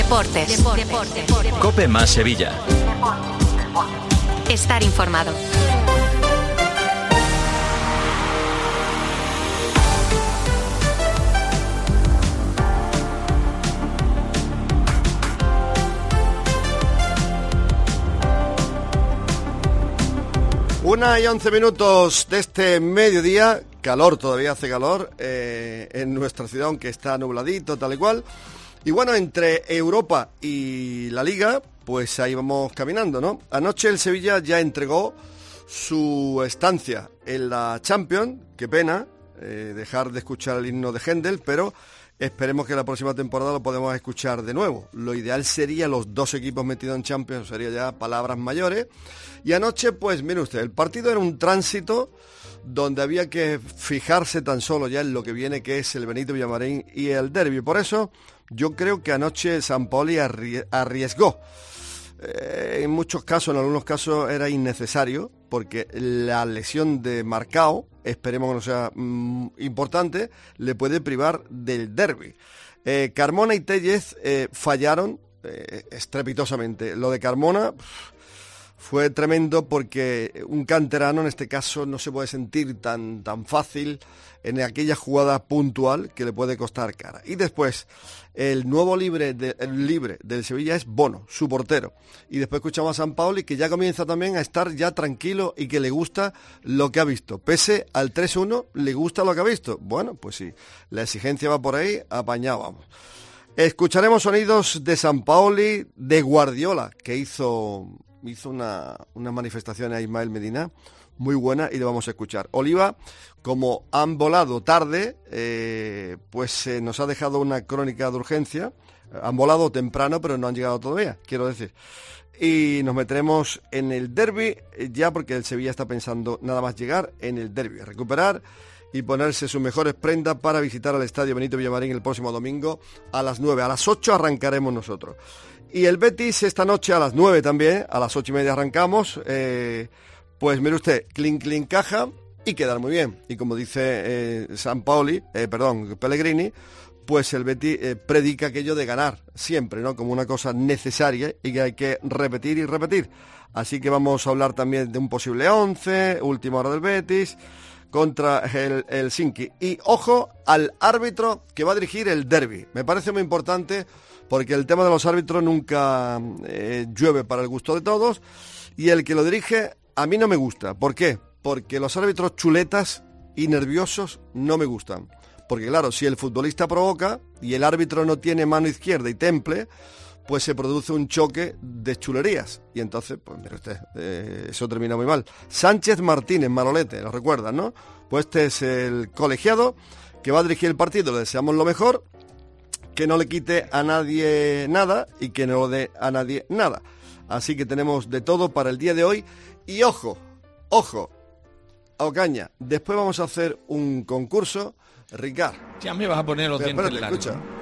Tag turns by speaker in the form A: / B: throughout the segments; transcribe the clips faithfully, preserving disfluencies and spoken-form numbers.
A: Deportes. Deportes. Deportes. Deportes.
B: COPE más Sevilla.
A: Estar informado.
C: Una y once minutos de este mediodía, calor, todavía hace calor eh, en nuestra ciudad, aunque está nubladito, tal y cual. Y bueno, entre Europa y la Liga, pues ahí vamos caminando, ¿no? Anoche el Sevilla ya entregó su estancia en la Champions, qué pena eh, dejar de escuchar el himno de Händel, pero esperemos que la próxima temporada lo podamos escuchar de nuevo. Lo ideal sería los dos equipos metidos en Champions, sería ya palabras mayores. Y anoche, pues mire usted, el partido era un tránsito donde había que fijarse tan solo ya en lo que viene, que es el Benito Villamarín y el derbi. Por eso yo creo que anoche Sampaoli arriesgó. Eh, en muchos casos, en algunos casos era innecesario, porque la lesión de Marcao, esperemos que no sea mmm, importante, le puede privar del derbi. Eh, Carmona y Tellez eh, fallaron eh, estrepitosamente. Lo de Carmona pff, fue tremendo, porque un canterano en este caso no se puede sentir tan, tan fácil en aquella jugada puntual que le puede costar cara. Y después, el nuevo libre, de, el libre del Sevilla es Bono, su portero. Y después escuchamos a Sampaoli, que ya comienza también a estar ya tranquilo y que le gusta lo que ha visto. Pese al tres uno, le gusta lo que ha visto. Bueno, pues sí, la exigencia va por ahí, apañado vamos. Escucharemos sonidos de Sampaoli, de Guardiola, que hizo... hizo una, una manifestación a Ismael Medina muy buena y lo vamos a escuchar. Oliva, como han volado tarde, eh, pues eh, nos ha dejado una crónica de urgencia. Han volado temprano, pero no han llegado todavía, quiero decir. Y nos meteremos en el derbi eh, ya, porque el Sevilla está pensando nada más llegar en el derbi, recuperar y ponerse sus mejores prendas para visitar al Estadio Benito Villamarín el próximo domingo a las nueve. A las ocho arrancaremos nosotros. Y el Betis esta noche a las nueve también, a las ocho y media arrancamos. Eh, pues mire usted, clink, clink, caja y quedar muy bien. Y como dice eh, Sampaoli, eh, perdón, Pellegrini, pues el Betis eh, predica aquello de ganar siempre, ¿no? Como una cosa necesaria y que hay que repetir y repetir. Así que vamos a hablar también de un posible once, última hora del Betis, contra el, el Helsinki. Y ojo al árbitro que va a dirigir el derbi. Me parece muy importante, porque el tema de los árbitros nunca eh, llueve para el gusto de todos, y el que lo dirige a mí no me gusta. ¿Por qué? Porque los árbitros chuletas y nerviosos no me gustan. Porque claro, si el futbolista provoca y el árbitro no tiene mano izquierda y temple, pues se produce un choque de chulerías. Y entonces, pues mire usted, eh, eso termina muy mal. Sánchez Martínez, Manolete, lo recuerdan, ¿no? Pues este es el colegiado que va a dirigir el partido. Le deseamos lo mejor, que no le quite a nadie nada y que no le dé a nadie nada. Así que tenemos de todo para el día de hoy. Y ojo, ojo, a Ocaña, después vamos a hacer un concurso. Ricard,
D: ya me vas a poner los
C: pero,
D: dientes
C: espérate,
D: largos.
C: escucha.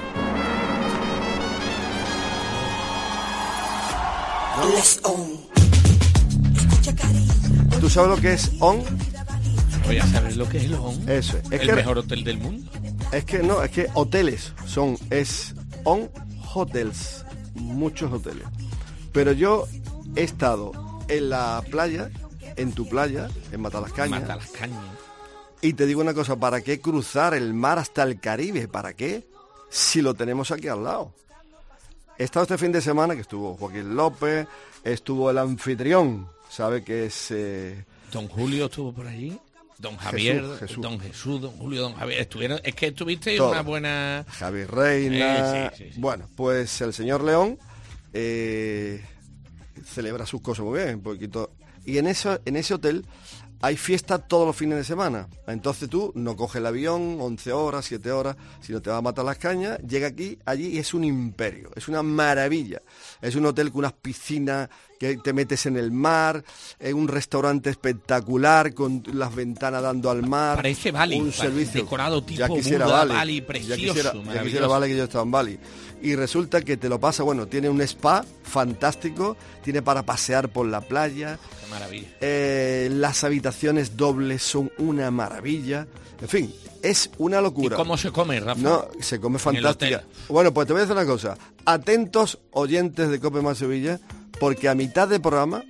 E: Les on. Escucha, cariño.
C: ¿Tú sabes lo que es on?
D: Voy a saber lo que es el on.
C: Eso es. Es
D: el
C: que,
D: mejor hotel del mundo.
C: Es que no, es que hoteles son, es on hotels, muchos hoteles. Pero yo he estado en la playa, en tu playa, en Matalascaña.
D: Matalascaña.
C: Y te digo una cosa, ¿para qué cruzar el mar hasta el Caribe? ¿Para qué? Si lo tenemos aquí al lado. He estado este fin de semana, que estuvo Joaquín López, estuvo el anfitrión, ¿sabe? Que es... Eh...
D: Don Julio estuvo por allí. Don Javier,
C: Jesús, Jesús.
D: Don Jesús, Don Julio, Don Javier. Estuvieron, es que estuvisteis
C: Todo.
D: una buena...
C: Javi Reina...
D: Eh, sí, sí, sí.
C: Bueno, pues el señor León eh, celebra sus cosas muy bien, un poquito. Y en, eso, en ese hotel hay fiesta todos los fines de semana. Entonces tú no coges el avión once horas, siete horas, sino te vas a matar las cañas, llega aquí, allí y es un imperio, es una maravilla. Es un hotel con unas piscinas que te metes en el mar, es un restaurante espectacular con las ventanas dando al mar.
D: Parece Bali,
C: un servicio
D: decorado tipo
C: ya quisiera
D: Buda,
C: Bali,
D: Bali, precioso,
C: ya quisiera, ya
D: maravilloso.
C: quisiera Bali que yo estaba en Bali. Y resulta que te lo pasa, bueno, tiene un spa fantástico, tiene para pasear por la playa.
D: Qué maravilla.
C: Eh, las habitaciones habitaciones dobles son una maravilla. En fin, es una locura.
D: ¿Y cómo se come, Rafa?
C: No, se come
D: En el
C: fantástica.
D: hotel.
C: Bueno, pues te voy a decir una cosa. Atentos, oyentes de Cope Más Sevilla, porque a mitad de programa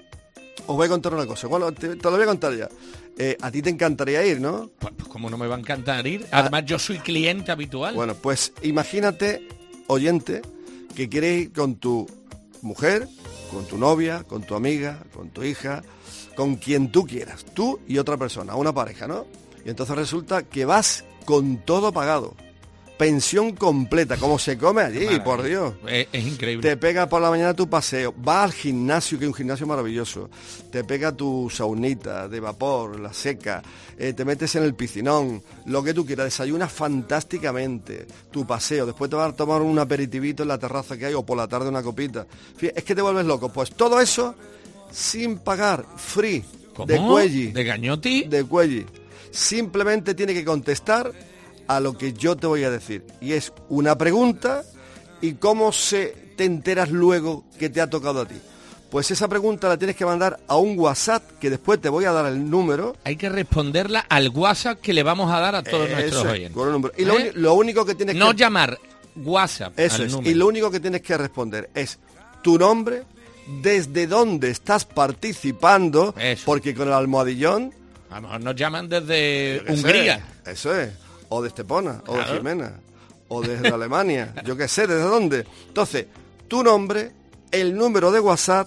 C: os voy a contar una cosa. Bueno, te, te lo voy a contar ya. Eh, a ti te encantaría ir, ¿no?
D: Pues, pues como no me va a encantar ir. Además, yo soy cliente habitual.
C: Bueno, pues imagínate, oyente, que quieres ir con tu mujer, con tu novia, con tu amiga, con tu hija, con quien tú quieras, tú y otra persona, una pareja, ¿no? Y entonces resulta que vas con todo pagado, pensión completa, como se come allí,
D: Maravilla.
C: por Dios.
D: Es, es increíble.
C: Te pega por la mañana tu paseo, vas al gimnasio, que es un gimnasio maravilloso, te pega tu saunita de vapor, la seca, eh, te metes en el piscinón, lo que tú quieras, desayunas fantásticamente, tu paseo, después te vas a tomar un aperitivito en la terraza que hay o por la tarde una copita. Fí- Es que te vuelves loco. Pues todo eso sin pagar, free,
D: ¿Cómo?
C: de cuelli,
D: ¿De Gañotti?
C: de cuelli. Simplemente tiene que contestar a lo que yo te voy a decir. Y es una pregunta, y cómo se te enteras luego que te ha tocado a ti. Pues esa pregunta la tienes que mandar a un WhatsApp, que después te voy a dar el número.
D: Hay que responderla al WhatsApp que le vamos a dar a todos
C: Eso
D: nuestros
C: es,
D: oyentes.
C: con el número. Y lo,
D: ¿Eh?
C: uni- lo único que tienes
D: No
C: que...
D: llamar, WhatsApp
C: Eso
D: al
C: es.
D: número.
C: Y lo único que tienes que responder es tu nombre, desde dónde estás participando,
D: Eso.
C: porque con el almohadillón...
D: A lo mejor nos llaman desde
C: yo qué
D: Hungría.
C: sé, eso es. O de Estepona, o de
D: Claro.
C: Jimena, o desde Alemania, yo qué sé, ¿desde dónde? Entonces, tu nombre, el número de WhatsApp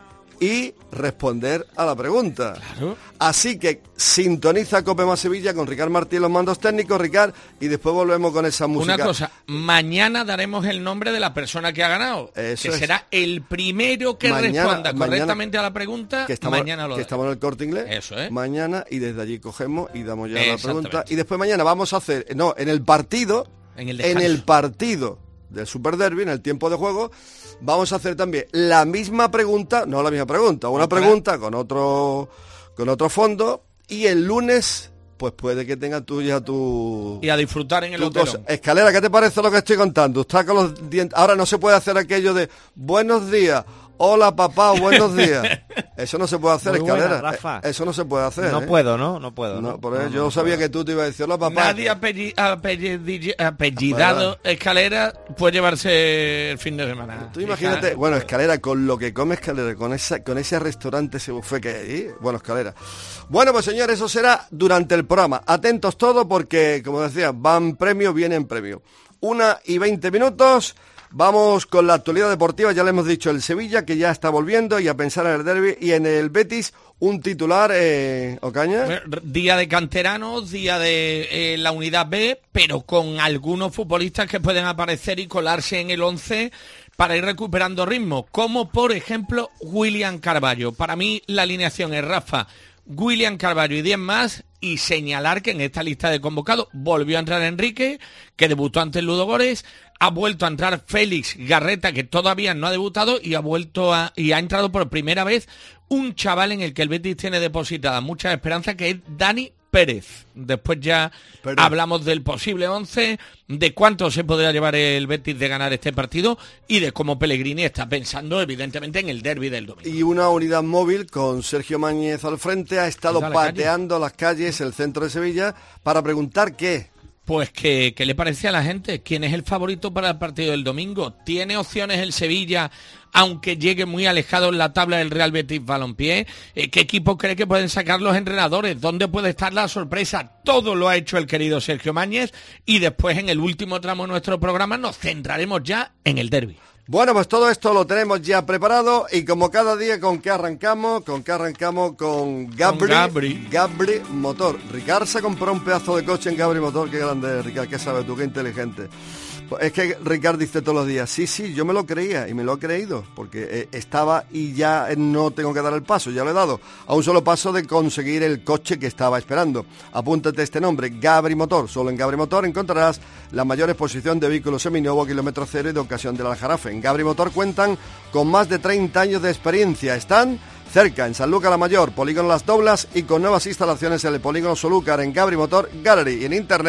C: y responder a la pregunta.
D: Claro.
C: Así que sintoniza Cope Más Sevilla con Ricard Martín los mandos técnicos, Ricard, y después volvemos con esa música.
D: Una cosa, mañana daremos el nombre de la persona que ha ganado,
C: Eso
D: que
C: es.
D: será el primero que
C: Mañana-
D: responda
C: mañana-
D: correctamente a la pregunta,
C: que estamos,
D: mañana lo
C: que
D: daremos.
C: estamos en el Corte Inglés,
D: Eso es.
C: mañana, y desde allí cogemos y damos ya la
D: Exactamente.
C: pregunta. Y después mañana vamos a hacer, no, en el partido,
D: En el
C: en
D: descanso.
C: el partido del Super Derby, en el tiempo de juego, vamos a hacer también la misma pregunta, no la misma pregunta, una
D: Otra.
C: pregunta con otro, con otro fondo, y el lunes, pues puede que tenga tú ya tu...
D: Y a disfrutar en el
C: tu
D: hotel.
C: cosa. Escalera, ¿qué te parece lo que estoy contando? Está con los dientes... Ahora no se puede hacer aquello de buenos días, hola papá, buenos días. Eso no se puede hacer,
B: Muy buena,
C: Escalera.
B: Rafa.
C: Eh, Eso no se puede hacer.
B: No
C: ¿eh?
B: puedo, ¿no? No puedo.
C: No,
B: ¿no?
C: por eso
B: No,
C: yo
B: no
C: sabía
B: puedo.
C: que tú te ibas a decir, hola papá.
D: Nadie apelli- apellidi- apellidado Escalera puede llevarse el fin de semana.
C: Tú imagínate, bueno, Escalera, con lo que come Escalera, con esa, con ese restaurante, ese buffet que hay ahí, bueno, Escalera. Bueno, pues señores, eso será durante el programa. Atentos todos porque, como decía, van premio, vienen premio. Una y veinte minutos. Vamos con la actualidad deportiva, ya le hemos dicho el Sevilla, que ya está volviendo, y a pensar en el derbi, y en el Betis, un titular, eh, Ocaña.
D: Día de canteranos, día de eh, la unidad B, pero con algunos futbolistas que pueden aparecer y colarse en el once para ir recuperando ritmo, como por ejemplo William Carballo. Para mí la alineación es Rafa, William Carballo y diez más, y señalar que en esta lista de convocados volvió a entrar Enrique, que debutó ante el Ludogorets, ha vuelto a entrar Félix Garreta, que todavía no ha debutado, y ha vuelto a, y ha entrado por primera vez un chaval en el que el Betis tiene depositada mucha esperanza, que es Dani Pérez. Después ya
C: Pérez.
D: hablamos del posible once, de cuánto se podrá llevar el Betis de ganar este partido y de cómo Pellegrini está pensando evidentemente en el derbi del domingo.
C: Y una unidad móvil con Sergio Mañez al frente ha estado
D: ¿Está a la calle?
C: pateando las calles, el centro de Sevilla, para preguntar qué.
D: Pues que, ¿qué le parece a la gente? ¿Quién es el favorito para el partido del domingo? ¿Tiene opciones el Sevilla, aunque llegue muy alejado en la tabla del Real Betis Balompié? Eh, ¿Qué equipo cree que pueden sacar los entrenadores? ¿Dónde puede estar la sorpresa? Todo lo ha hecho el querido Sergio Mañez, y después en el último tramo de nuestro programa nos centraremos ya en el derbi.
C: Bueno, pues todo esto lo tenemos ya preparado, y como cada día, ¿con qué arrancamos? ¿Con qué arrancamos? Con Gabri,
D: Con Gabri.
C: Gabri Motor. Ricard se compró un pedazo de coche en Gabri Motor. Qué grande, Ricard, qué sabes tú, qué inteligente. Pues es que Ricard dice todos los días, sí, sí, yo me lo creía y me lo he creído, porque eh, estaba y ya no tengo que dar el paso, ya lo he dado, a un solo paso de conseguir el coche que estaba esperando. Apúntate este nombre, Gabri Motor. Solo en Gabri Motor encontrarás la mayor exposición de vehículos seminuevos, kilómetro cero y de ocasión del Aljarafe. En Gabri Motor cuentan con más de treinta años de experiencia. Están cerca, en Sanlúcar la Mayor, Polígono Las Doblas, y con nuevas instalaciones en el Polígono Solúcar, en Gabri Motor Gallery, y en internet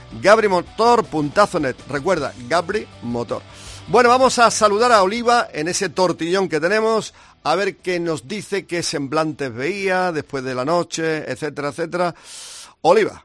C: gabrimotor punto net. Recuerda, Gabri Motor. Bueno, vamos a saludar a Oliva en ese tortillón que tenemos, a ver qué nos dice, qué semblantes veía después de la noche, etcétera, etcétera. Oliva.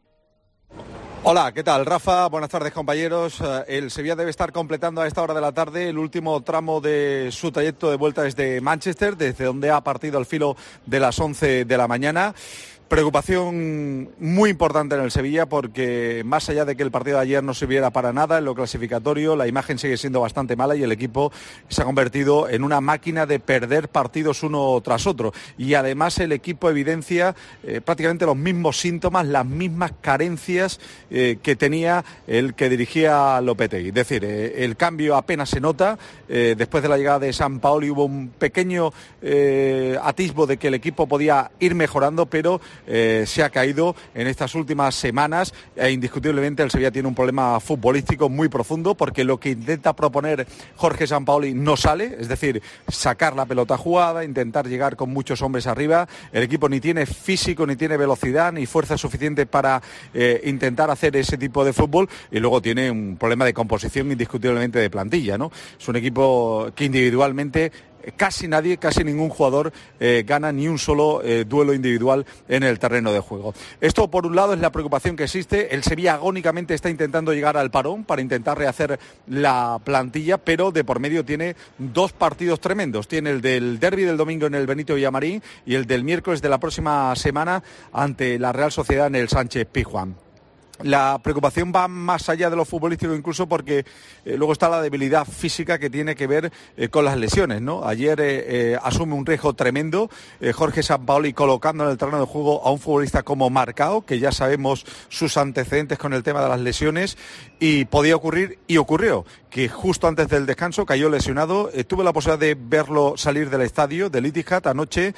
B: Hola, ¿qué tal, Rafa? Buenas tardes, compañeros. El Sevilla debe estar completando a esta hora de la tarde el último tramo de su trayecto de vuelta desde Manchester, desde donde ha partido al filo de las once de la mañana. Preocupación muy importante en el Sevilla porque más allá de que el partido de ayer no sirviera para nada en lo clasificatorio, la imagen sigue siendo bastante mala y el equipo se ha convertido en una máquina de perder partidos uno tras otro. Y además el equipo evidencia eh, prácticamente los mismos síntomas, las mismas carencias eh, que tenía el que dirigía Lopetegui. Es decir, eh, el cambio apenas se nota. Eh, después de la llegada de Sampaoli hubo un pequeño eh, atisbo de que el equipo podía ir mejorando, pero Eh, se ha caído en estas últimas semanas e indiscutiblemente el Sevilla tiene un problema futbolístico muy profundo porque lo que intenta proponer Jorge Sampaoli no sale, es decir, sacar la pelota jugada, intentar llegar con muchos hombres arriba. El equipo ni tiene físico, ni tiene velocidad, ni fuerza suficiente para eh, intentar hacer ese tipo de fútbol y luego tiene un problema de composición indiscutiblemente de plantilla, ¿no? Es un equipo que individualmente casi nadie, casi ningún jugador eh, gana ni un solo eh, duelo individual en el terreno de juego. Esto, por un lado, es la preocupación que existe. El Sevilla agónicamente está intentando llegar al parón para intentar rehacer la plantilla, pero de por medio tiene dos partidos tremendos. Tiene el del derbi del domingo en el Benito Villamarín y el del miércoles de la próxima semana ante la Real Sociedad en el Sánchez Pizjuán. La preocupación va más allá de lo futbolístico incluso porque eh, luego está la debilidad física que tiene que ver eh, con las lesiones, ¿no? Ayer eh, eh, asume un riesgo tremendo eh, Jorge Sampaoli colocando en el terreno de juego a un futbolista como Marcao, que ya sabemos sus antecedentes con el tema de las lesiones, y podía ocurrir, y ocurrió, que justo antes del descanso cayó lesionado. Eh, tuve la posibilidad de verlo salir del estadio del Etihad anoche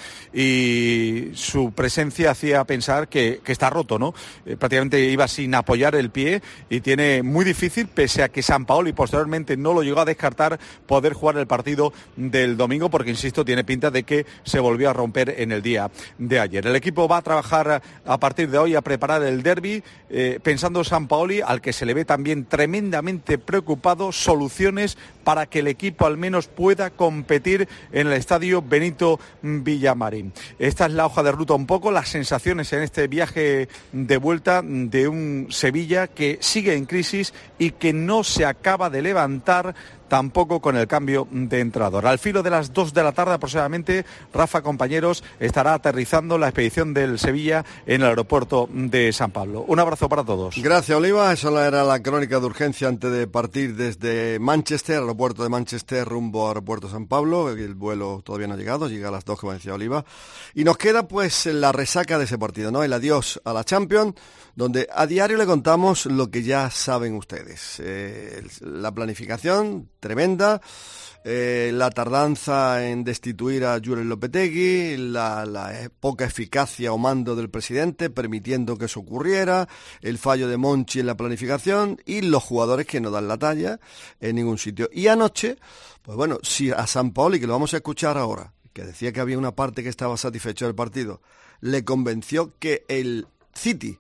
B: y su presencia hacía pensar que, que está roto, ¿no? Eh, prácticamente iba sin apoyar el pie y tiene muy difícil, pese a que Sampaoli posteriormente no lo llegó a descartar, poder jugar el partido del domingo porque, insisto, tiene pinta de que se volvió a romper en el día de ayer. El equipo va a trabajar a partir de hoy a preparar el derbi, eh, pensando Sampaoli, al que se le ve también tremendamente preocupado, soluciones para que el equipo al menos pueda competir en el estadio Benito Villamarín. Esta es la hoja de ruta un poco, las sensaciones en este viaje de vuelta de un Sevilla que sigue en crisis y que no se acaba de levantar tampoco con el cambio de entrenador. Al filo de las dos de la tarde aproximadamente, Rafa, compañeros, estará aterrizando la expedición del Sevilla en el aeropuerto de San Pablo. Un abrazo para todos.
C: Gracias, Oliva. Esa era la crónica de urgencia antes de partir desde Manchester, aeropuerto de Manchester, rumbo a aeropuerto San Pablo. El vuelo todavía no ha llegado, llega a las dos, como decía Oliva. Y nos queda pues la resaca de ese partido, ¿no? El adiós a la Champions, donde a diario le contamos lo que ya saben ustedes. Eh, la planificación tremenda, eh, la tardanza en destituir a Julen Lopetegui, la, la poca eficacia o mando del presidente permitiendo que eso ocurriera, el fallo de Monchi en la planificación y los jugadores que no dan la talla en ningún sitio. Y anoche, pues bueno, si a Sampaoli, que lo vamos a escuchar ahora, que decía que había una parte que estaba satisfecho del partido, le convenció que el City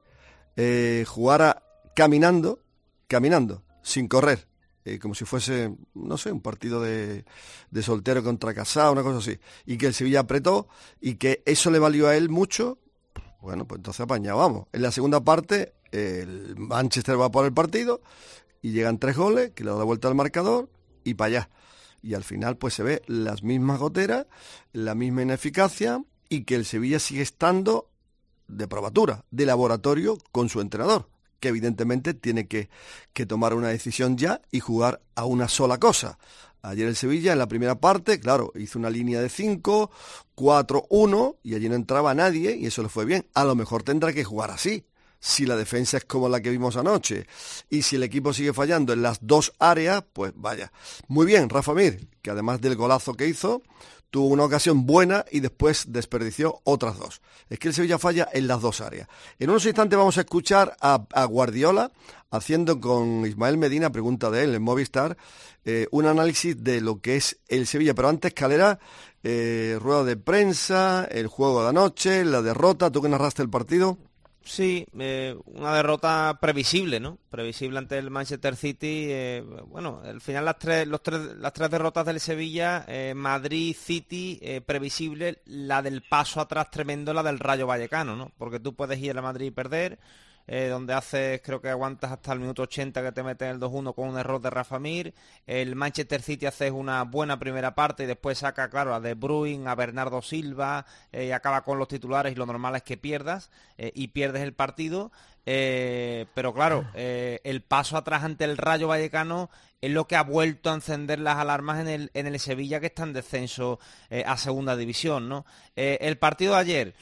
C: eh, jugara caminando, caminando, sin correr, eh, como si fuese, no sé, un partido de, de soltero contra casado, una cosa así, y que el Sevilla apretó y que eso le valió a él mucho. Bueno, pues entonces apañado, vamos. En la segunda parte, el Manchester va por el partido y llegan tres goles, que le da la vuelta al marcador y para allá. Y al final pues se ve las mismas goteras, la misma ineficacia y que el Sevilla sigue estando de probatura, de laboratorio con su entrenador, que evidentemente tiene que, que tomar una decisión ya y jugar a una sola cosa. Ayer el Sevilla en la primera parte, claro, hizo una línea de cinco, cuatro uno y allí no entraba nadie y eso le fue bien. A lo mejor tendrá que jugar así, si la defensa es como la que vimos anoche y si el equipo sigue fallando en las dos áreas, pues vaya. Muy bien, Rafa Mir, que además del golazo que hizo, tuvo una ocasión buena y después desperdició otras dos. Es que el Sevilla falla en las dos áreas. En unos instantes vamos a escuchar a, a Guardiola haciendo con Ismael Medina, pregunta de él en Movistar, eh, un análisis de lo que es el Sevilla. Pero antes, Calera, eh, rueda de prensa, el juego de anoche, la derrota, tú que narraste el partido.
F: Sí, eh, una derrota previsible, ¿no? Previsible ante el Manchester City. Eh, bueno, al final las tres, los tres, las tres derrotas del Sevilla, eh, Madrid, City, eh, previsible, la del paso atrás tremendo, la del Rayo Vallecano, ¿no? Porque tú puedes ir a Madrid y perder, eh, donde haces, creo que aguantas hasta el minuto ochenta que te meten el dos uno con un error de Rafa Mir. El Manchester City haces una buena primera parte y después saca, claro, a De Bruyne, a Bernardo Silva, eh, y acaba con los titulares y lo normal es que pierdas, eh, y pierdes el partido. Eh, pero claro, eh, el paso atrás ante el Rayo Vallecano es lo que ha vuelto a encender las alarmas en el, en el Sevilla, que está en descenso eh, a segunda división, ¿no? Eh, el partido de ayer...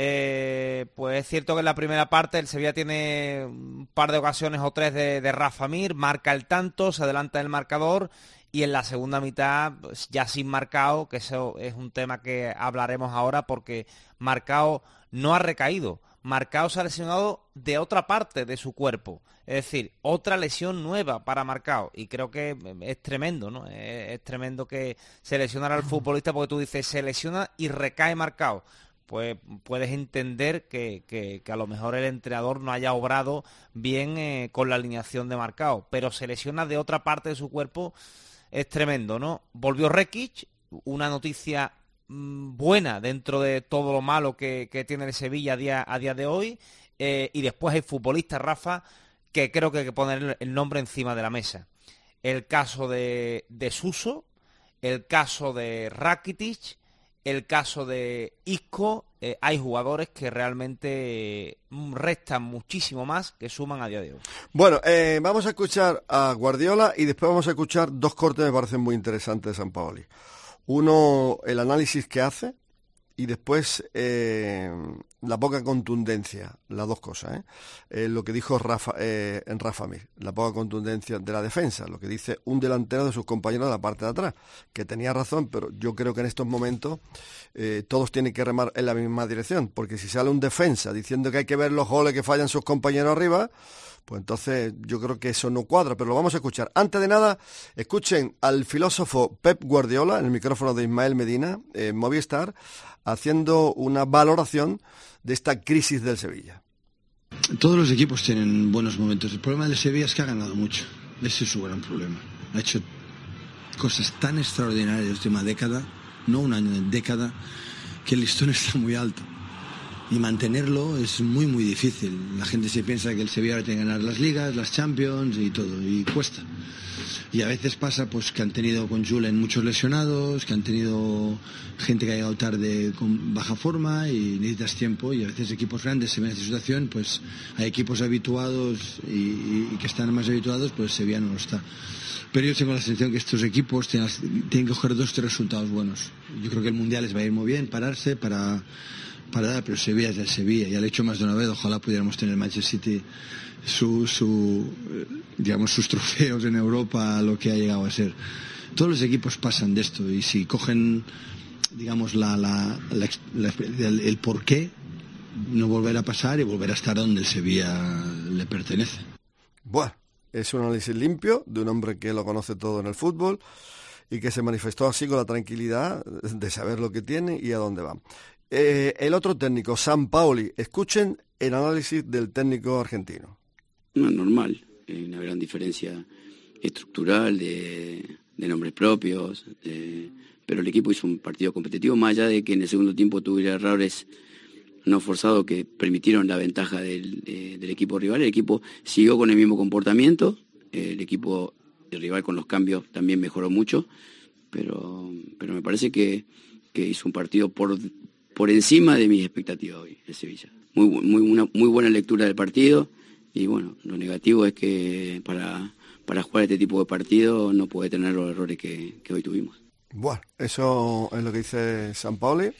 F: Eh, pues es cierto que en la primera parte el Sevilla tiene un par de ocasiones o tres de, de Rafa Mir, marca el tanto, se adelanta el marcador, y en la segunda mitad pues, ya sin Marcao, que eso es un tema que hablaremos ahora, porque Marcao no ha recaído, Marcao se ha lesionado de otra parte de su cuerpo, es decir, otra lesión nueva para Marcao, y creo que es tremendo, ¿no? Es, es tremendo que se lesionara al futbolista, porque tú dices, se lesiona y recae Marcao. Pues puedes entender que, que, que a lo mejor el entrenador no haya obrado bien eh, con la alineación de Marcao, pero se lesiona de otra parte de su cuerpo, es tremendo, ¿no? Volvió Rekic, una noticia mmm, buena dentro de todo lo malo que, que tiene el Sevilla a día, a día de hoy, eh, y después hay futbolistas, Rafa, que creo que hay que poner el nombre encima de la mesa. El caso de, de Suso, el caso de Rakitic, el caso de Isco, eh, hay jugadores que realmente eh, restan muchísimo más que suman a día de hoy.
C: Bueno, eh, vamos a escuchar a Guardiola y después vamos a escuchar dos cortes que me parecen muy interesantes de Sampaoli. Uno, el análisis que hace, y después eh, la poca contundencia, las dos cosas, ¿eh? Eh, lo que dijo Rafa, eh, en Rafa Mir, la poca contundencia de la defensa, lo que dice un delantero de sus compañeros de la parte de atrás, que tenía razón, pero yo creo que en estos momentos eh, todos tienen que remar en la misma dirección, porque si sale un defensa diciendo que hay que ver los goles que fallan sus compañeros arriba, pues entonces yo creo que eso no cuadra, pero lo vamos a escuchar. Antes de nada, escuchen al filósofo Pep Guardiola, en el micrófono de Ismael Medina, en Movistar, haciendo una valoración de esta crisis del Sevilla.
G: Todos los equipos tienen buenos momentos. El problema del Sevilla es que ha ganado mucho. Ese es su gran problema. Ha hecho cosas tan extraordinarias en la última década, no un año, en década, que el listón está muy alto. Y mantenerlo es muy muy difícil. La gente se piensa que el Sevilla tiene que ganar las ligas, las Champions y todo, y cuesta. Y a veces pasa pues que han tenido con Julen muchos lesionados, que han tenido gente que ha llegado tarde con baja forma y necesitas tiempo, y a veces equipos grandes se ven en esta situación, pues hay equipos habituados y, y, y que están más habituados, pues Sevilla no lo está. Pero yo tengo la sensación que estos equipos tienen, tienen que coger dos o tres resultados buenos. Yo creo que el Mundial les va a ir muy bien, pararse para... para dar, pero Sevilla es el Sevilla, ya lo he hecho más de una vez, ojalá pudiéramos tener el Manchester City su, su, digamos, sus trofeos en Europa, lo que ha llegado a ser. Todos los equipos pasan de esto, y si cogen, digamos, la, la, la, la el, el porqué, no volverá a pasar y volverá a estar donde el Sevilla le pertenece.
C: Bueno, es un análisis limpio de un hombre que lo conoce todo en el fútbol y que se manifestó así con la tranquilidad de saber lo que tiene y a dónde va. Eh, el otro técnico, Sampaoli, escuchen el análisis del técnico argentino.
H: No, normal, hay una gran diferencia estructural de, de nombres propios, de, pero el equipo hizo un partido competitivo, más allá de que en el segundo tiempo tuviera errores no forzados que permitieron la ventaja del, de, del equipo rival. El equipo siguió con el mismo comportamiento, el equipo el rival con los cambios también mejoró mucho, pero, pero me parece que, que hizo un partido por... por encima de mis expectativas hoy, el Sevilla. Muy, muy, una, muy buena lectura del partido, y bueno, lo negativo es que para, para jugar este tipo de partido no puede tener los errores que, que hoy tuvimos.
C: Bueno, eso es lo que dice Sampaoli.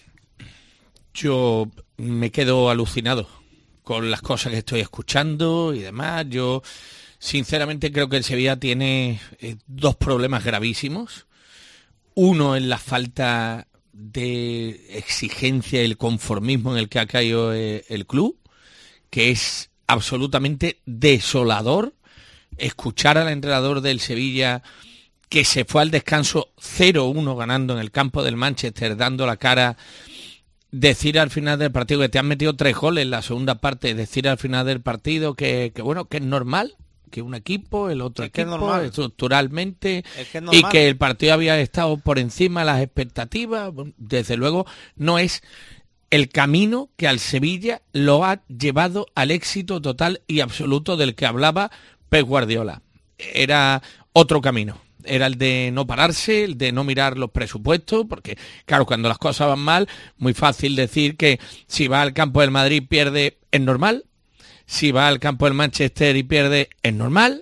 D: Yo me quedo alucinado con las cosas que estoy escuchando y demás. Yo sinceramente creo que el Sevilla tiene eh, dos problemas gravísimos. Uno es la falta de exigencia y el conformismo en el que ha caído eh, el club, que es absolutamente desolador escuchar al entrenador del Sevilla, que se fue al descanso cero uno ganando en el campo del Manchester, dando la cara, decir al final del partido que te han metido tres goles en la segunda parte, decir al final del partido que, que bueno, que es normal, que un equipo, el otro
F: es que
D: equipo,
F: es
D: estructuralmente,
F: es que es
D: y que el partido había estado por encima de las expectativas, desde luego no es el camino que al Sevilla lo ha llevado al éxito total y absoluto del que hablaba Pep Guardiola. Era otro camino. Era el de no pararse, el de no mirar los presupuestos, porque claro, cuando las cosas van mal, muy fácil decir que si va al campo del Madrid pierde, es normal. Si va al campo del Manchester y pierde, es normal.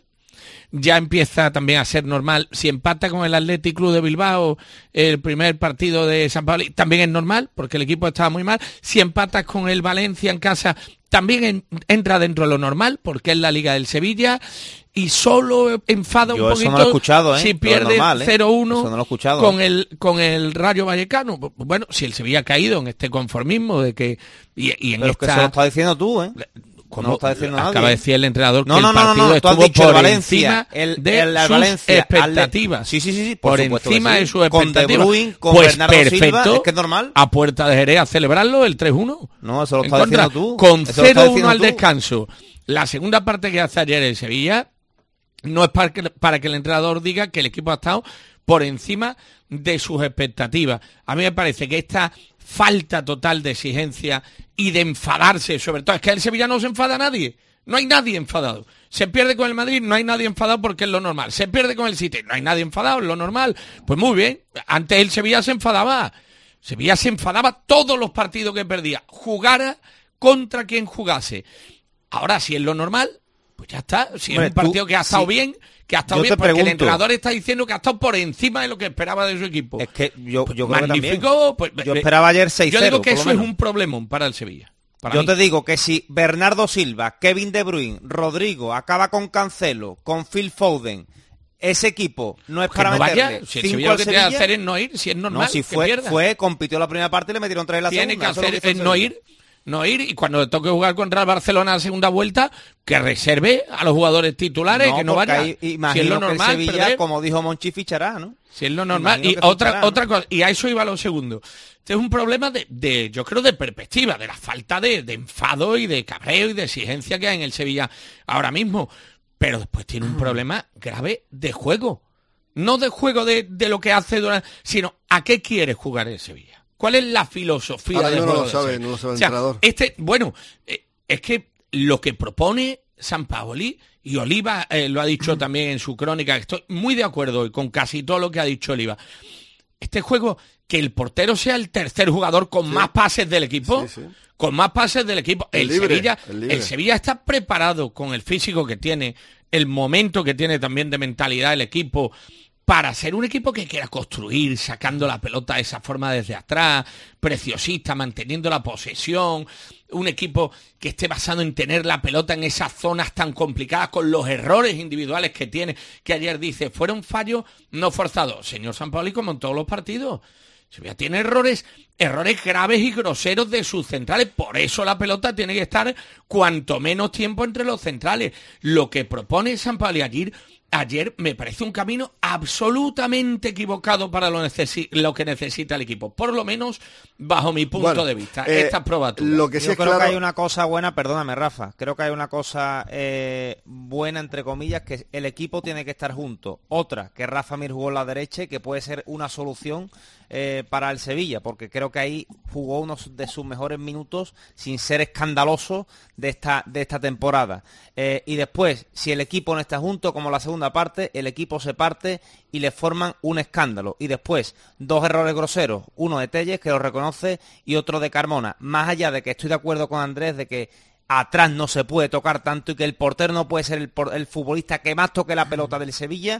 D: Ya empieza también a ser normal. Si empata con el Athletic Club de Bilbao el primer partido de San Pablo, también es normal, porque el equipo estaba muy mal. Si empatas con el Valencia en casa, también en, entra dentro de lo normal, porque es la Liga del Sevilla. Y solo enfada
F: Yo
D: un
F: eso
D: poquito
F: no lo he escuchado, ¿eh?
D: si pierde
F: normal, ¿eh?
D: cero uno
F: Eso no lo he escuchado,
D: con,
F: ¿eh?
D: el, con el Rayo Vallecano. Bueno, si el Sevilla ha caído en este conformismo de que... Y, y en
F: Pero
D: esta...
F: que se lo estás diciendo tú, ¿eh?
D: ¿Cómo?
F: No lo está diciendo nadie.
D: Acaba de decir el entrenador que
F: no, no,
D: el
F: no,
D: partido
F: no, no, tú has
D: estuvo
F: dicho
D: por
F: el Valencia,
D: encima
F: el,
D: de
F: el, el
D: sus
F: Valencia,
D: expectativas.
F: Sí, sí, sí, sí, por
D: por
F: supuesto que
D: encima
F: sí.
D: de sus
F: Con
D: expectativas.
F: De Bruyne, con
D: pues
F: Bernardo
D: perfecto,
F: Silva, es que es normal.
D: A puerta de Jerez a celebrarlo el tres uno.
F: No, eso lo
D: En
F: estás
D: contra,
F: diciendo tú.
D: Con
F: Eso lo estás
D: cero uno
F: diciendo
D: al
F: tú.
D: descanso. La segunda parte que hace ayer el Sevilla no es para que, para que el entrenador diga que el equipo ha estado por encima de sus expectativas. A mí me parece que esta falta total de exigencia y de enfadarse, sobre todo, es que el Sevilla no se enfada a nadie. No hay nadie enfadado. Se pierde con el Madrid, no hay nadie enfadado porque es lo normal. Se pierde con el City, no hay nadie enfadado, es lo normal. Pues muy bien, antes el Sevilla se enfadaba. Sevilla se enfadaba todos los partidos que perdía, jugara contra quien jugase. Ahora, si es lo normal, pues ya está. Si
F: Hombre,
D: es un partido
F: tú,
D: que ha estado
F: sí.
D: bien, que ha estado
F: Yo
D: bien,
F: te
D: porque
F: pregunto.
D: el entrenador está diciendo que ha estado por encima de lo que esperaba de su equipo.
F: Es que yo,
D: Pues
F: yo creo que también.
D: magnífico. Pues,
F: Yo esperaba ayer seis cero.
D: Yo digo que
F: por lo
D: eso es
F: menos.
D: un problemón para el Sevilla. Para
F: Yo
D: mí.
F: te digo que si Bernardo Silva, Kevin De Bruyne, Rodrigo, acaba con Cancelo, con Phil Foden, ese equipo no es
D: Que
F: para
D: no vaya,
F: meterle
D: si el
F: cinco
D: Sevilla lo
F: al
D: que tiene que
F: Sevilla.
D: hacer es no ir, si es normal
F: No, si
D: que
F: fue,
D: pierda.
F: fue, compitió la primera parte y le metieron tres en la
D: Tiene
F: segunda.
D: que
F: Eso es lo
D: hacer
F: hizo el
D: es no
F: Sevilla.
D: ir, no ir, y cuando le toque jugar contra el Barcelona en la segunda vuelta, que reserve a los jugadores titulares, que no
F: porque
D: vaya.
F: ahí,
D: Si
F: imagino
D: es lo
F: que el
D: normal,
F: Sevilla,
D: perder.
F: como dijo Monchi, fichará, ¿no?
D: Si es lo normal.
F: Imagino
D: Y
F: que
D: otra,
F: fichará, ¿no?
D: otra cosa, y a eso iba lo segundo. Este es un problema de, de, yo creo, de perspectiva, de la falta de, de enfado y de cabreo y de exigencia que hay en el Sevilla ahora mismo. Pero después tiene un problema grave de juego. No de juego de, de lo que hace durante, sino a qué quiere jugar el Sevilla. ¿Cuál es la filosofía
C: Ahora
D: del
C: mismo no
D: juego
C: lo
D: del
C: sabe,
D: Sevilla?
C: no lo sabe el
D: O sea,
C: entrenador.
D: este, bueno, eh, es que lo que propone Sampaoli, y Oliva eh, lo ha dicho también en su crónica, estoy muy de acuerdo hoy con casi todo lo que ha dicho Oliva. Este juego, que el portero sea el tercer jugador con
C: Sí.
D: más pases del equipo,
C: Sí, sí.
D: con más pases del equipo.
C: El
D: El,
C: libre,
D: Sevilla,
C: el libre.
D: el Sevilla está preparado con el físico que tiene, el momento que tiene también de mentalidad el equipo, para ser un equipo que quiera construir, sacando la pelota de esa forma desde atrás, preciosista, manteniendo la posesión, un equipo que esté basado en tener la pelota en esas zonas tan complicadas, con los errores individuales que tiene, que ayer dice, fueron fallos no forzados. Señor Sampaoli, como en todos los partidos, Sevilla tiene errores, errores graves y groseros de sus centrales, por eso la pelota tiene que estar cuanto menos tiempo entre los centrales. Lo que propone Sampaoli ayer, ayer me parece un camino absolutamente equivocado para lo, necesi- lo que necesita el equipo, por lo menos bajo mi punto
C: Bueno,
D: de vista.
C: eh,
D: Estas probaturas.
C: Lo que sí
F: Yo
C: es
F: creo
C: claro,
F: que hay una cosa buena, perdóname Rafa, creo que hay una cosa eh, buena entre comillas, que el equipo tiene que estar junto. Otra, que Rafa Mir jugó en la derecha y que puede ser una solución eh, para el Sevilla, porque creo que ahí jugó uno de sus mejores minutos sin ser escandaloso de esta, de esta temporada. Eh, y después, si el equipo no está junto, como la segunda parte, el equipo se parte y le forman un escándalo. Y después, dos errores groseros, uno de Telles, que lo reconoce, y otro de Carmona. Más allá de que estoy de acuerdo con Andrés de que atrás no se puede tocar tanto y que el portero no puede ser el, por, el futbolista que más toque la pelota del Sevilla,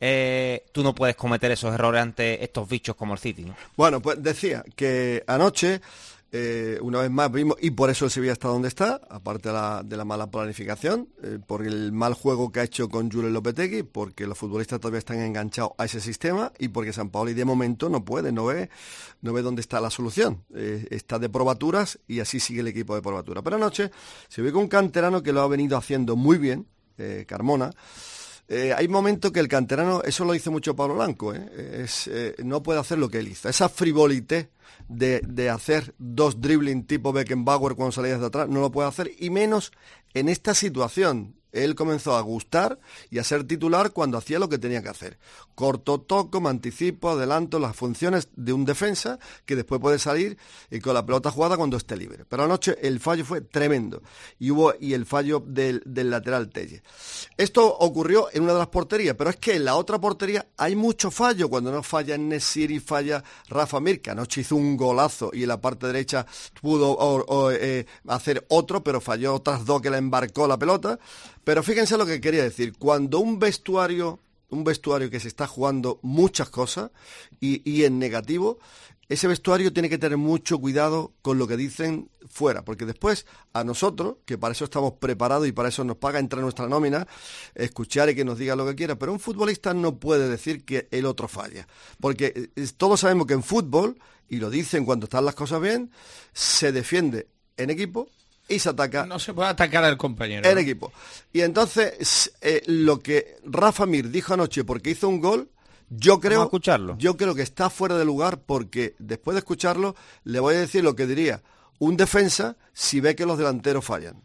F: eh, tú no puedes cometer esos errores ante estos bichos como el City, ¿no?
C: bueno, pues decía que anoche, eh, una vez más vimos, y por eso el Sevilla está donde está, aparte de la, de la mala planificación, eh, por el mal juego que ha hecho con Julen Lopetegui, porque los futbolistas todavía están enganchados a ese sistema y porque Sampaoli de momento no puede, no ve, no ve dónde está la solución. Eh, está de probaturas y así sigue el equipo de probatura. Pero anoche se ve con un canterano que lo ha venido haciendo muy bien, eh, Carmona, Eh, hay momentos que el canterano, eso lo dice mucho Pablo Blanco, ¿eh? Es, eh, no puede hacer lo que él hizo. Esa frivolité de, de hacer dos dribbling tipo Beckenbauer cuando salía de atrás, no lo puede hacer, y menos en esta situación. Él comenzó a gustar y a ser titular cuando hacía lo que tenía que hacer. Corto, toco, me anticipo, adelanto las funciones de un defensa que después puede salir y con la pelota jugada cuando esté libre. Pero anoche el fallo fue tremendo y hubo y el fallo del, del lateral Telle. Esto ocurrió en una de las porterías, pero es que en la otra portería hay mucho fallo. Cuando no falla Nesiri, falla Rafa Mir, que anoche hizo un golazo y en la parte derecha pudo o, o, eh, hacer otro, pero falló otras dos que la embarcó la pelota. Pero fíjense lo que quería decir, cuando un vestuario, un vestuario que se está jugando muchas cosas y, y en negativo, ese vestuario tiene que tener mucho cuidado con lo que dicen fuera, porque después a nosotros, que para eso estamos preparados y para eso nos paga entre nuestra nómina, escuchar y que nos diga lo que quiera, pero un futbolista no puede decir que el otro falla, porque todos sabemos que en fútbol, y lo dicen cuando están las cosas bien, se defiende en equipo, y se ataca.
D: No se puede atacar al compañero.
C: En equipo. Y entonces, eh, lo que Rafa Mir dijo anoche porque hizo un gol, yo creo,
F: Vamos a escucharlo.
C: yo creo que está fuera de lugar porque después de escucharlo, le voy a decir lo que diría un defensa si ve que los delanteros fallan.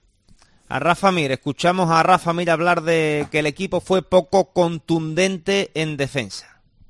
F: A Rafa Mir, escuchamos a Rafa Mir hablar de que el equipo fue poco contundente en defensa.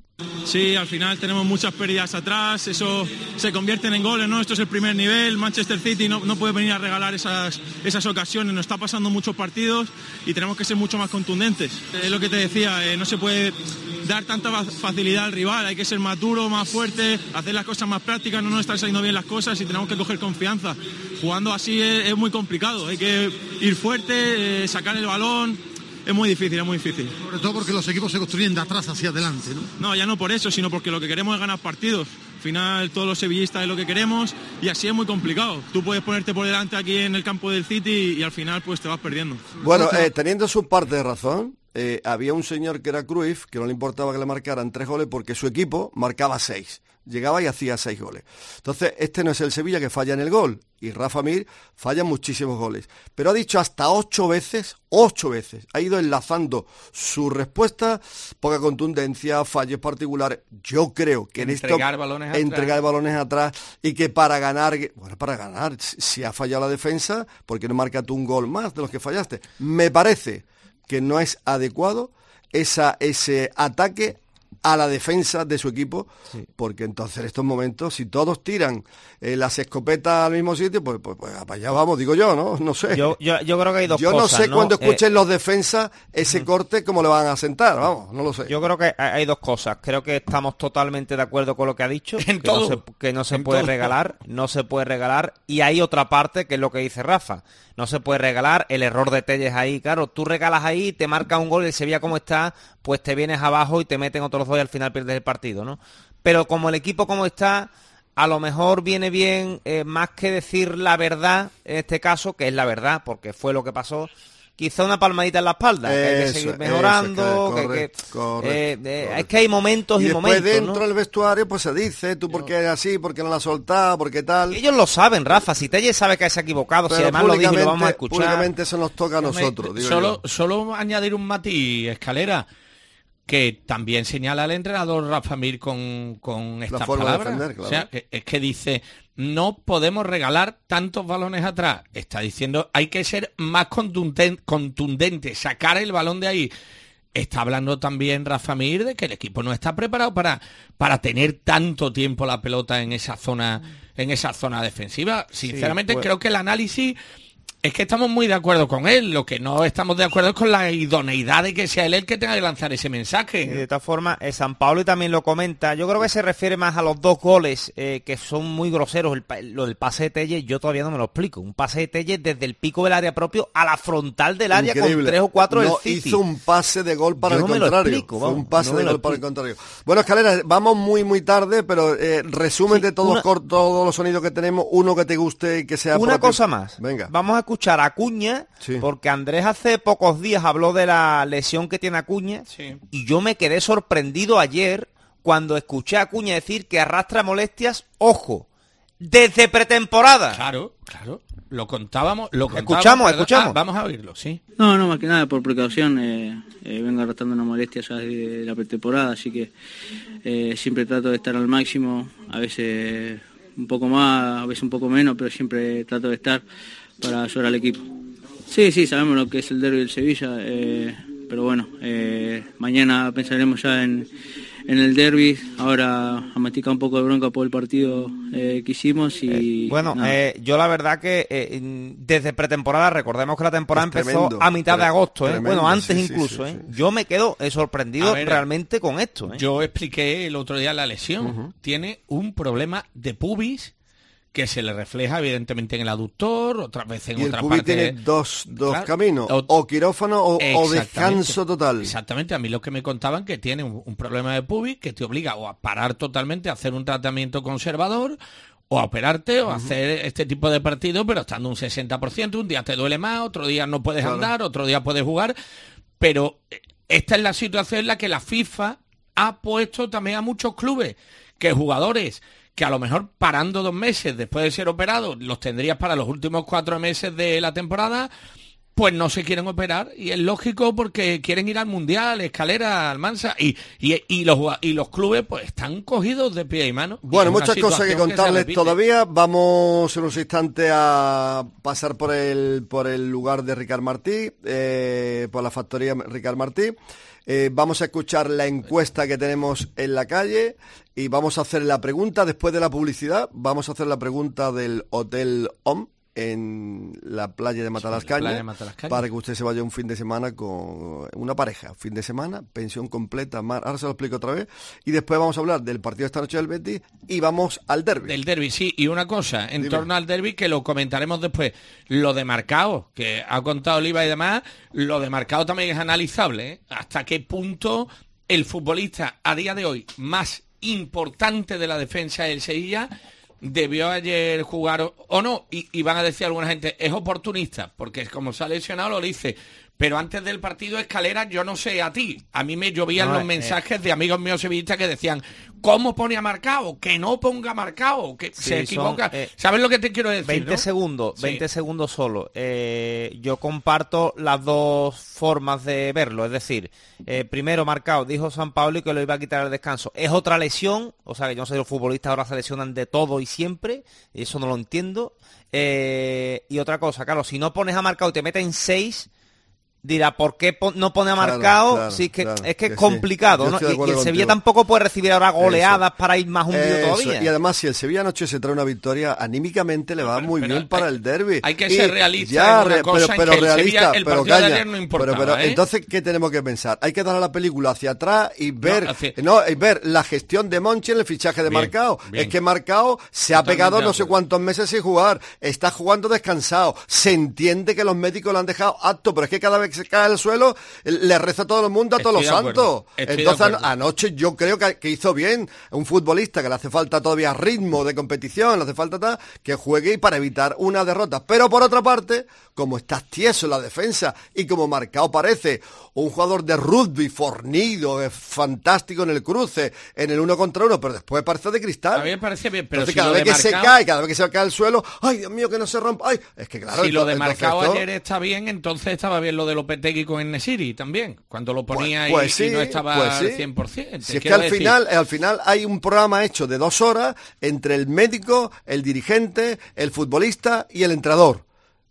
I: Sí, al final tenemos muchas pérdidas atrás, eso se convierten en goles, ¿no? Esto es el primer nivel, Manchester City no, no puede venir a regalar esas, esas ocasiones, nos está pasando muchos partidos y tenemos que ser mucho más contundentes. Es lo que te decía, eh, no se puede dar tanta facilidad al rival, hay que ser más duro, más fuerte, hacer las cosas más prácticas, no nos están saliendo bien las cosas y tenemos que coger confianza. Jugando así es, es muy complicado, hay que ir fuerte, eh, sacar el balón. Es muy difícil, es muy difícil.
J: Sobre todo porque los equipos se construyen de atrás hacia adelante, ¿no?
I: No, ya no por eso, sino porque lo que queremos es ganar partidos. Al final todos los sevillistas es lo que queremos y así es muy complicado. Tú puedes ponerte por delante aquí en el campo del City y, y al final pues te vas perdiendo.
C: Bueno, eh, teniendo su parte de razón, eh, había un señor que era Cruyff, que no le importaba que le marcaran tres goles porque su equipo marcaba seis. Llegaba y hacía seis goles. Entonces, este no es el Sevilla que falla en el gol. Y Rafa Mir falla muchísimos goles. Pero ha dicho hasta ocho veces, ocho veces. Ha ido enlazando su respuesta, poca contundencia, fallos particulares. Yo creo que en
D: entregar
C: esto...
D: Balones
C: entregar
D: atrás.
C: balones atrás. Y que para ganar... Bueno, para ganar, si ha fallado la defensa, ¿por qué no marca tú un gol más de los que fallaste? Me parece que no es adecuado esa, ese ataque a la defensa de su equipo, sí. Porque entonces en estos momentos, si todos tiran eh, las escopetas al mismo sitio, pues, pues, pues para allá vamos, digo yo, ¿no? No sé.
F: Yo, yo, yo creo que hay dos
C: yo
F: cosas,
C: Yo no sé
F: ¿no?
C: cuando escuchen
F: eh,
C: los defensas ese uh-huh. corte, cómo le van a sentar, vamos, no lo sé.
F: Yo creo que hay, hay dos cosas. Creo que estamos totalmente de acuerdo con lo que ha dicho,
D: en
F: que,
D: todo.
F: No se, que no se
D: en
F: puede
D: todo.
F: regalar, no se puede regalar, y hay otra parte que es lo que dice Rafa. No se puede regalar, el error de Telles ahí, claro, tú regalas ahí, te marca un gol y el Sevilla como está, pues te vienes abajo y te meten otros dos y al final pierdes el partido, ¿no? Pero como el equipo como está, a lo mejor viene bien, eh, más que decir la verdad, en este caso, que es la verdad, porque fue lo que pasó, quizá una palmadita en la espalda, eso, que hay que seguir mejorando,
C: eso,
F: que,
C: correcto,
F: que, eh,
C: correcto,
F: eh,
C: correcto.
F: Es que hay momentos y,
C: y después
F: momentos,
C: dentro
F: ¿no?
C: del vestuario pues se dice, tú por qué eres así, por qué no la has soltado, por qué tal.
F: Ellos lo saben, Rafa, si Telles sabe que se ha equivocado,
C: Pero
F: si además lo dijo y lo vamos a escuchar.
C: Públicamente eso nos toca a nosotros, digo
D: solo,
C: yo.
D: solo añadir un matiz, Escalera, que también señala el entrenador Rafa Mir con, con estas palabras. De defender, claro. O sea, que, es que dice, no podemos regalar tantos balones atrás. Está diciendo, hay que ser más contundente, contundente, sacar el balón de ahí. Está hablando también Rafa Mir de que el equipo no está preparado para, para tener tanto tiempo la pelota en esa zona, en esa zona defensiva. Sinceramente, sí, pues... creo que el análisis... Es que estamos muy de acuerdo con él, lo que no estamos de acuerdo es con la idoneidad de que sea él el que tenga que lanzar ese mensaje.
F: Y de todas formas, eh, San Paolo también lo comenta, yo creo que se refiere más a los dos goles eh, que son muy groseros, el, lo del pase de Telles, yo todavía no me lo explico, un pase de Telles desde el pico del área propio a la frontal del área. Increíble. Con tres o cuatro
C: no,
F: del City.
C: Hizo un pase de gol para
F: yo
C: el
F: no
C: contrario,
F: explico,
C: fue
F: vamos,
C: un pase
F: no
C: de gol
F: explico.
C: para el contrario. Bueno, Escalera, vamos muy muy tarde, pero eh, resumen sí, de todos, una... los, todos los sonidos que tenemos, uno que te guste y que sea
F: Una
C: propio.
F: cosa más,
C: venga.
F: Vamos a escuchar a Acuña. Sí. Porque Andrés hace pocos días habló de la lesión que tiene Acuña sí. Y yo me quedé sorprendido ayer cuando escuché a Acuña decir que arrastra molestias, ojo, desde pretemporada.
D: Claro, claro. Lo contábamos, lo contábamos.
F: Escuchamos,
D: ¿verdad?
F: escuchamos.
D: Ah, vamos a oírlo, sí.
K: No, no, más que nada por precaución. Eh, eh, vengo arrastrando una molestia ya desde la pretemporada, así que eh, siempre trato de estar al máximo, a veces un poco más, a veces un poco menos, pero siempre trato de estar para ayudar al equipo. Sí, sí, sabemos lo que es el derbi del Sevilla, eh, pero bueno, eh, mañana pensaremos ya en, en el derbi. Ahora a masticar un poco de bronca por el partido eh, que hicimos y...
F: Eh, bueno, eh, yo la verdad que eh, desde pretemporada, recordemos que la temporada
C: Es
F: empezó
C: tremendo,
F: a mitad de agosto, ¿eh?
C: tremendo,
F: bueno, antes
C: sí, sí,
F: incluso,
C: sí,
F: ¿eh?
C: sí.
F: Yo me quedo eh, sorprendido
D: ver,
F: realmente con esto, ¿eh?
D: Yo expliqué el otro día la lesión.
C: Uh-huh.
D: Tiene un problema de pubis que se le refleja evidentemente en el aductor, otras veces en
C: Y el
D: otra
C: pubis
D: parte.
C: tiene dos, dos
D: Claro.
C: caminos,
D: O-
C: o quirófano o, o
D: Exactamente.
C: descanso total.
D: Exactamente, a mí lo que me contaban que tiene un, un problema de pubis que te obliga o a parar totalmente, a hacer un tratamiento conservador, o a operarte, o a hacer este tipo de partido, pero estando un sesenta por ciento, un día te duele más, otro día no puedes
C: Claro.
D: andar, otro día puedes jugar, pero esta es la situación en la que la FIFA ha puesto también a muchos clubes que jugadores que a lo mejor parando dos meses después de ser operados los tendrías para los últimos cuatro meses de la temporada, pues no se quieren operar, y es lógico porque quieren ir al Mundial, Escalera, Almansa, y, y, y, los, y los clubes pues están cogidos de pie y mano.
C: Bueno,
D: Y es una
C: muchas cosas que
D: situación se
C: contarles
D: repite.
C: todavía. Vamos en unos instantes a pasar por el por el lugar de Ricard Martí, eh, por la factoría Ricard Martí. Eh, vamos a escuchar la encuesta que tenemos en la calle y vamos a hacer la pregunta después de la publicidad. Vamos a hacer la pregunta del Hotel Home en la playa de Matalascaña,
D: playa de Matalascaña.
C: para que usted se vaya un fin de semana con una pareja, fin de semana, pensión completa, mar, ahora se lo explico otra vez, y después vamos a hablar del partido de esta noche del Betis y vamos al derbi.
D: Del derbi, sí, y una cosa, en
C: Dime.
D: torno al derbi, que lo comentaremos después, lo de Marcao, que ha contado Oliva y demás, lo de Marcao también es analizable, ¿eh? Hasta qué punto el futbolista a día de hoy más importante de la defensa del Sevilla debió ayer jugar o, o no, y, y van a decir alguna gente, es oportunista, porque como se ha lesionado lo dice, pero antes del partido Escalera, yo no sé a ti, a mí me llovían
F: No,
D: los
F: eh,
D: mensajes de amigos míos sevillistas que decían, ¿cómo pone a Marcao? Que no ponga Marcao, que
F: Sí,
D: se equivoca.
F: son, eh,
D: ¿Sabes lo que te quiero decir?
F: veinte
D: ¿no?
F: segundos,
D: Sí.
F: veinte segundos solo. Eh, yo comparto las dos formas de verlo, es decir, eh, primero Marcao dijo San Paolo que lo iba a quitar el descanso. Es otra lesión, o sea que yo no sé, los futbolistas ahora se lesionan de todo y siempre, y eso no lo entiendo. Eh, y otra cosa, claro, si no pones a Marcao y te meten seis, dirá, ¿por qué pon- no pone a
C: Claro,
F: Marcao?
C: claro,
F: sí, es que,
C: claro,
F: es que es
C: que sí.
F: complicado,
C: Yo
F: ¿no?
C: estoy de
F: Y, y el
C: acuerdo
F: Sevilla
C: contigo.
F: tampoco puede recibir ahora goleadas
C: Eso.
F: para ir más hundido
C: Eso.
F: todavía.
C: Y además, si el Sevilla anoche se trae una victoria, anímicamente le va
D: pero-
C: muy
D: pero
C: bien para
D: hay-
C: el derbi.
D: hay que
C: Y
D: ser realista
C: ya,
D: en una
C: re-
D: cosa
C: pero,
D: en
C: pero
D: que el
C: realista,
D: Sevilla, el
C: pero
D: partido de
C: calla.
D: ayer no importaba,
C: pero, pero,
D: ¿eh?
C: entonces, ¿qué tenemos que pensar? Hay que dar a la película hacia atrás y ver, no,
D: hacia-
C: y ver la gestión de Monchi en el fichaje de
D: Bien,
C: Marcao.
D: bien.
C: Es que Marcao se ha
D: Totalmente
C: pegado
D: de
C: no sé
D: acuerdo.
C: cuántos meses sin jugar, está jugando descansado, se entiende que los médicos lo han dejado apto, pero es que cada vez que se cae al suelo le reza a todo el mundo a todos
D: Estoy
C: los
D: de acuerdo,
C: santos.
D: estoy de
C: Entonces,
D: acuerdo.
C: anoche yo creo que, que hizo bien un futbolista que le hace falta todavía ritmo de competición, le hace falta tal, que juegue y para evitar una derrota. Pero por otra parte, como estás tieso en la defensa y como Marcao parece un jugador de rugby fornido, es fantástico en el cruce, en el uno contra uno, pero después parece de cristal.
D: A mí me parece bien, pero
C: Entonces
D: si
C: cada
D: lo
C: vez
D: de
C: que se
D: Marcao-
C: cae, cada vez que se cae al suelo, ay Dios mío, que no se rompa, ay, es que claro,
D: si lo de
C: entonces
D: Marcao
C: esto-
D: ayer está bien, entonces estaba bien lo de Lopetegui con Enesiri también, cuando lo ponía
C: Pues- pues
D: y,
C: sí,
D: y no estaba
C: pues sí.
D: al cien por ciento.
C: Si es que
D: Quiero
C: al
D: decir,
C: final, al final hay un programa hecho de dos horas entre el médico, el dirigente, el futbolista y el entrenador.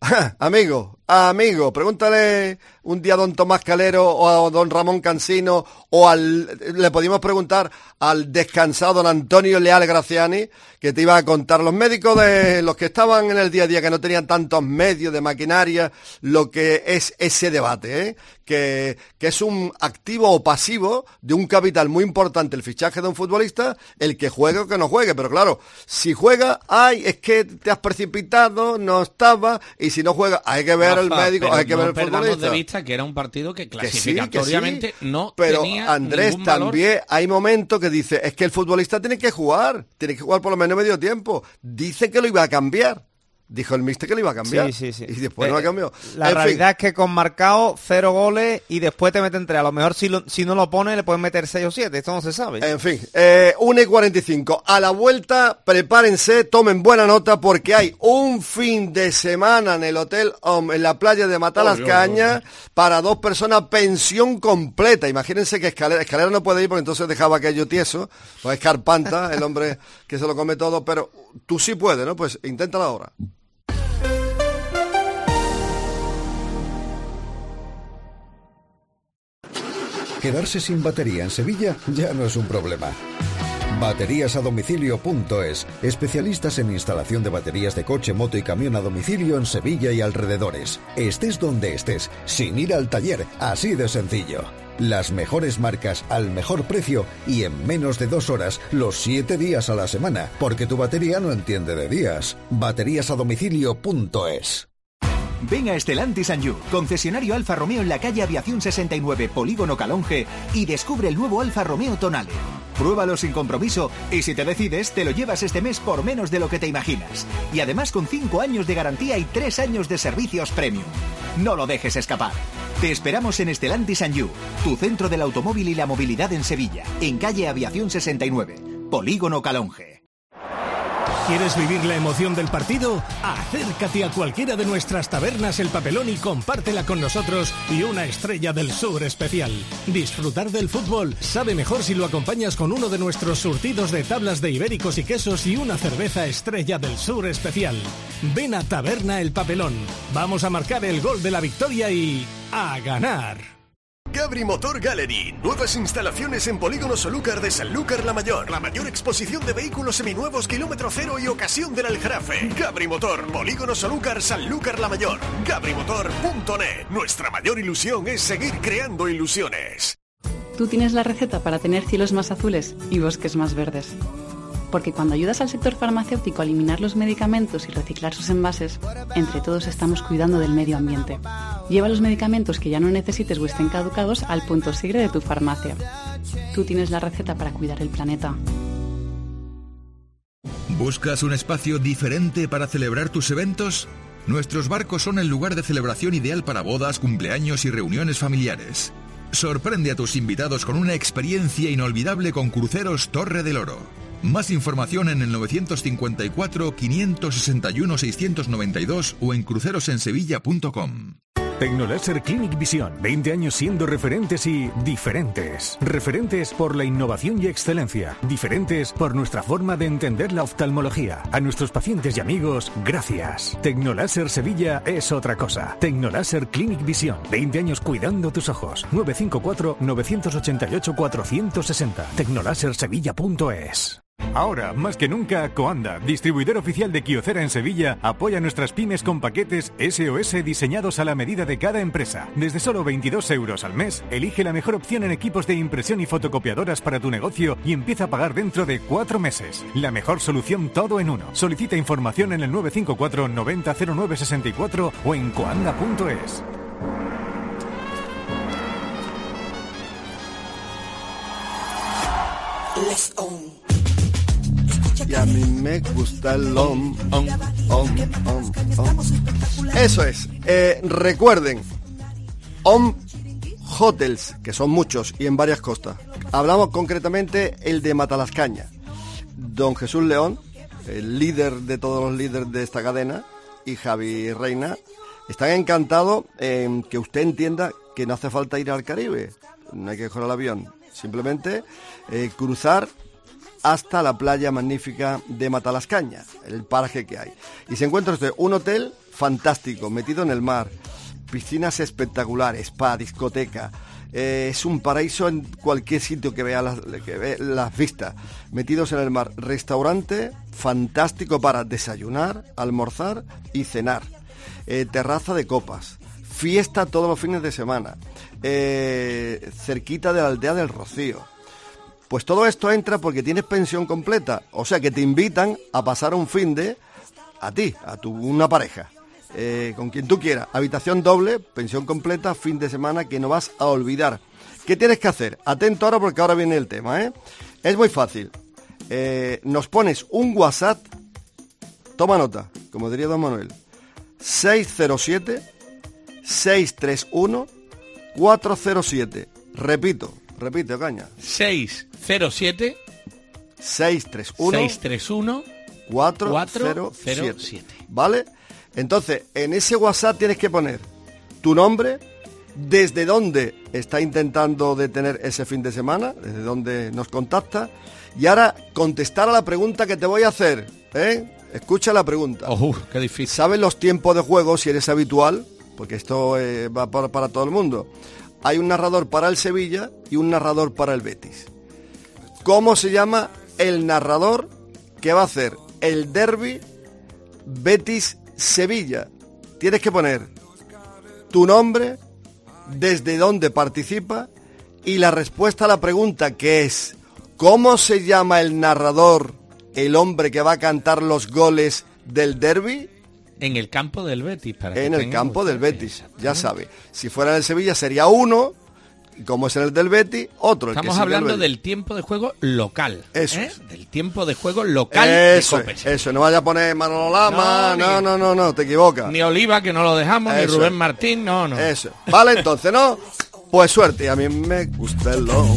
C: Amigo, amigo, pregúntale un día a don Tomás Calero o a don Ramón Cansino o al, le podíamos preguntar al descansado don Antonio Leal Graciani, que te iba a contar los médicos de los que estaban en el día a día, que no tenían tantos medios de maquinaria, lo que es ese debate, ¿eh? que, que es un activo o pasivo de un capital muy importante, el fichaje de un futbolista, el que juegue o que no juegue, pero claro, si juega, ay, es que te has precipitado, no estaba, y si no juega, hay que ver
D: Rafa,
C: el médico,
D: pero
C: hay que
D: no
C: ver el
D: perdamos
C: futbolista.
D: de vista que era un partido que
C: Que sí,
D: clasificatoriamente
C: que sí,
D: no
C: pero
D: tenía
C: Andrés,
D: ningún valor.
C: también hay momentos que dice, es que el futbolista tiene que jugar, tiene que jugar por lo menos medio tiempo. Dice que lo iba a cambiar. dijo el míster que le iba a cambiar.
F: Sí, sí, sí.
C: Y después
F: eh,
C: no la cambió.
F: La
C: en
F: realidad
C: fin.
F: es que con Marcao cero goles y después te meten tres. A lo mejor si, lo, si no lo pone le pueden meter seis o siete. Esto no se sabe.
C: En fin, eh, una y cuarenta y cinco. A la vuelta, prepárense, tomen buena nota porque hay un fin de semana en el Hotel Home, en la playa de Matalascaña, para dos personas, pensión completa. Imagínense que Escalera, Escalera no puede ir porque entonces dejaba aquello tieso. Pues es Carpanta, el hombre que se lo come todo, pero tú sí puedes, ¿no? Pues inténtalo ahora.
L: Quedarse sin batería en Sevilla ya no es un problema. Baterías a domicilio punto es, especialistas en instalación de baterías de coche, moto y camión a domicilio en Sevilla y alrededores. Estés donde estés, sin ir al taller, así de sencillo. Las mejores marcas al mejor precio y en menos de dos horas, los siete días a la semana, porque tu batería no entiende de días. Baterías a domicilio punto es.
M: Ven a Stellantis and You, concesionario Alfa Romeo en la calle Aviación sesenta y nueve, Polígono Calonge, y descubre el nuevo Alfa Romeo Tonale. Pruébalo sin compromiso y si te decides, te lo llevas este mes por menos de lo que te imaginas. Y además con cinco años de garantía y tres años de servicios premium. No lo dejes escapar. Te esperamos en Stellantis and You, tu centro del automóvil y la movilidad en Sevilla, en calle Aviación sesenta y nueve, Polígono Calonge.
N: ¿Quieres vivir la emoción del partido? Acércate a cualquiera de nuestras tabernas El Papelón y compártela con nosotros y una estrella del sur especial. Disfrutar del fútbol sabe mejor si lo acompañas con uno de nuestros surtidos de tablas de ibéricos y quesos y una cerveza estrella del sur especial. Ven a Taberna El Papelón. Vamos a marcar el gol de la victoria y a ganar.
O: Gabri Motor Gallery. Nuevas instalaciones en Polígono Solúcar de Sanlúcar la Mayor. La mayor exposición de vehículos seminuevos kilómetro cero y ocasión del Aljarafe. Gabri Motor, Polígono Solúcar, Sanlúcar la Mayor. Gabri Motor punto net. Nuestra mayor ilusión es seguir creando ilusiones.
P: Tú tienes la receta para tener cielos más azules y bosques más verdes. Porque cuando ayudas al sector farmacéutico a eliminar los medicamentos y reciclar sus envases, entre todos estamos cuidando del medio ambiente. Lleva los medicamentos que ya no necesites o estén caducados al punto sigre de tu farmacia. Tú tienes la receta para cuidar el planeta.
Q: ¿Buscas un espacio diferente para celebrar tus eventos? Nuestros barcos son el lugar de celebración ideal para bodas, cumpleaños y reuniones familiares. Sorprende a tus invitados con una experiencia inolvidable con Cruceros Torre del Oro. Más información en el novecientos cincuenta y cuatro, quinientos sesenta y uno, seiscientos noventa y dos o en crucerosensevilla punto com.
R: Tecnoláser Clinic Visión, veinte años siendo referentes y diferentes. Referentes por la innovación y excelencia. Diferentes por nuestra forma de entender la oftalmología. A nuestros pacientes y amigos, gracias. Tecnoláser Sevilla es otra cosa. Tecnoláser Clinic Visión, veinte años cuidando tus ojos. nueve cinco cuatro, nueve ocho ocho, cuatro seis cero. tecnoláser sevilla punto es. Ahora, más que nunca, Coanda, distribuidor oficial de Kyocera en Sevilla, apoya a nuestras pymes con paquetes S O S diseñados a la medida de cada empresa. Desde solo veintidós euros al mes, elige la mejor opción en equipos de impresión y fotocopiadoras para tu negocio y empieza a pagar dentro de cuatro meses. La mejor solución todo en uno. Solicita información en el nueve cinco cuatro, noventa cero nueve sesenta y cuatro o en coanda punto es.
E: Let's own.
C: Y a mí me gusta el om, om, om, om, om. Eso es. Eh, recuerden, Om Hotels, que son muchos y en varias costas. Hablamos concretamente el de Matalascaña. Don Jesús León, el líder de todos los líderes de esta cadena, y Javi Reina, están encantados en que usted entienda que no hace falta ir al Caribe. No hay que coger el avión. Simplemente eh, cruzar hasta la playa magnífica de Matalascaña, el paraje que hay. Y se encuentra usted un hotel fantástico, metido en el mar, piscinas espectaculares, spa, discoteca. Eh, es un paraíso en cualquier sitio que vea las, que ve las vistas, metidos en el mar. Restaurante fantástico para desayunar, almorzar y cenar. Eh, terraza de copas. Fiesta todos los fines de semana. Eh, cerquita de la aldea del Rocío. Pues todo esto entra porque tienes pensión completa, o sea que te invitan a pasar un fin de a ti, a tu una pareja, eh, con quien tú quieras, habitación doble, pensión completa, fin de semana que no vas a olvidar. ¿Qué tienes que hacer? Atento ahora porque ahora viene el tema, ¿eh? Es muy fácil. Eh, nos pones un WhatsApp, toma nota, como diría don Manuel, seis cero siete, seis tres uno, cuatro cero siete. Repito, repite, Ocaña.
D: seis cero siete,
C: seis tres uno,
D: seis tres uno,
C: cuatro cero siete. ¿Vale? Entonces, en ese WhatsApp tienes que poner tu nombre, desde dónde está intentando detener ese fin de semana, desde dónde nos contacta, y ahora contestar a la pregunta que te voy a hacer, ¿eh? Escucha la pregunta.
D: Oh, qué difícil.
C: ¿Sabes los tiempos de juego si eres habitual? Porque esto eh, va para, para todo el mundo. Hay un narrador para el Sevilla y un narrador para el Betis. ¿Cómo se llama el narrador que va a hacer el derbi Betis-Sevilla? Tienes que poner tu nombre, desde dónde participa y la respuesta a la pregunta, que es ¿cómo se llama el narrador, el hombre que va a cantar los goles del derbi?
D: En el campo del Betis. Para
C: en el campo del Betis, ya sabe. Si fuera en el Sevilla sería uno, y como es en el del Betis, otro.
D: Estamos
C: el que
D: hablando del tiempo de juego local.
C: Eso
D: ¿eh?
C: es.
D: Del tiempo de juego local.
C: Eso
D: de
C: es, eso. No vaya a poner Manolo Lama, no, no, no, no, no, te equivocas.
D: Ni Oliva, que no lo dejamos,
C: Eso
D: ni Rubén
C: es.
D: Martín, no, no.
C: Eso. Vale, entonces, ¿no? Pues suerte, a mí me gusta el long.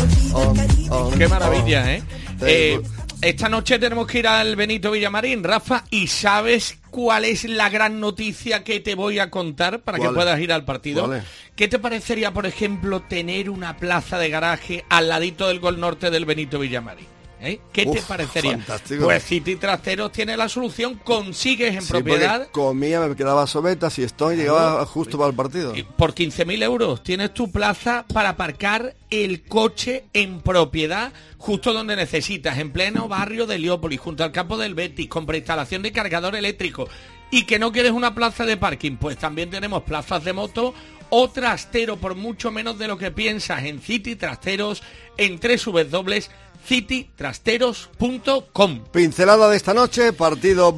C: On, on,
D: Qué maravilla,
C: on.
D: ¿eh? eh Esta noche tenemos que ir al Benito Villamarín, Rafa, y ¿sabes cuál es la gran noticia que te voy a contar para que puedas ir al partido?
C: ¿Cuál es?
D: ¿Qué te parecería, por ejemplo, tener una plaza de garaje al ladito del Gol Norte del Benito Villamarín? ¿Eh? ¿Qué
C: Uf,
D: te parecería?
C: fantástico.
D: Pues City Trasteros tiene la solución, consigues en
C: Sí,
D: propiedad...
C: porque comía, me quedaba sobetas y esto y llegaba justo para el partido.
D: Por quince mil euros tienes tu plaza para aparcar el coche en propiedad justo donde necesitas, en pleno barrio de Heliópolis, junto al campo del Betis, con preinstalación de cargador eléctrico. Y que no quieres una plaza de parking, pues también tenemos plazas de moto o trastero por mucho menos de lo que piensas en City Trasteros, en doble u doble u doble u punto city trasteros punto com.
C: Pincelada de esta noche, partido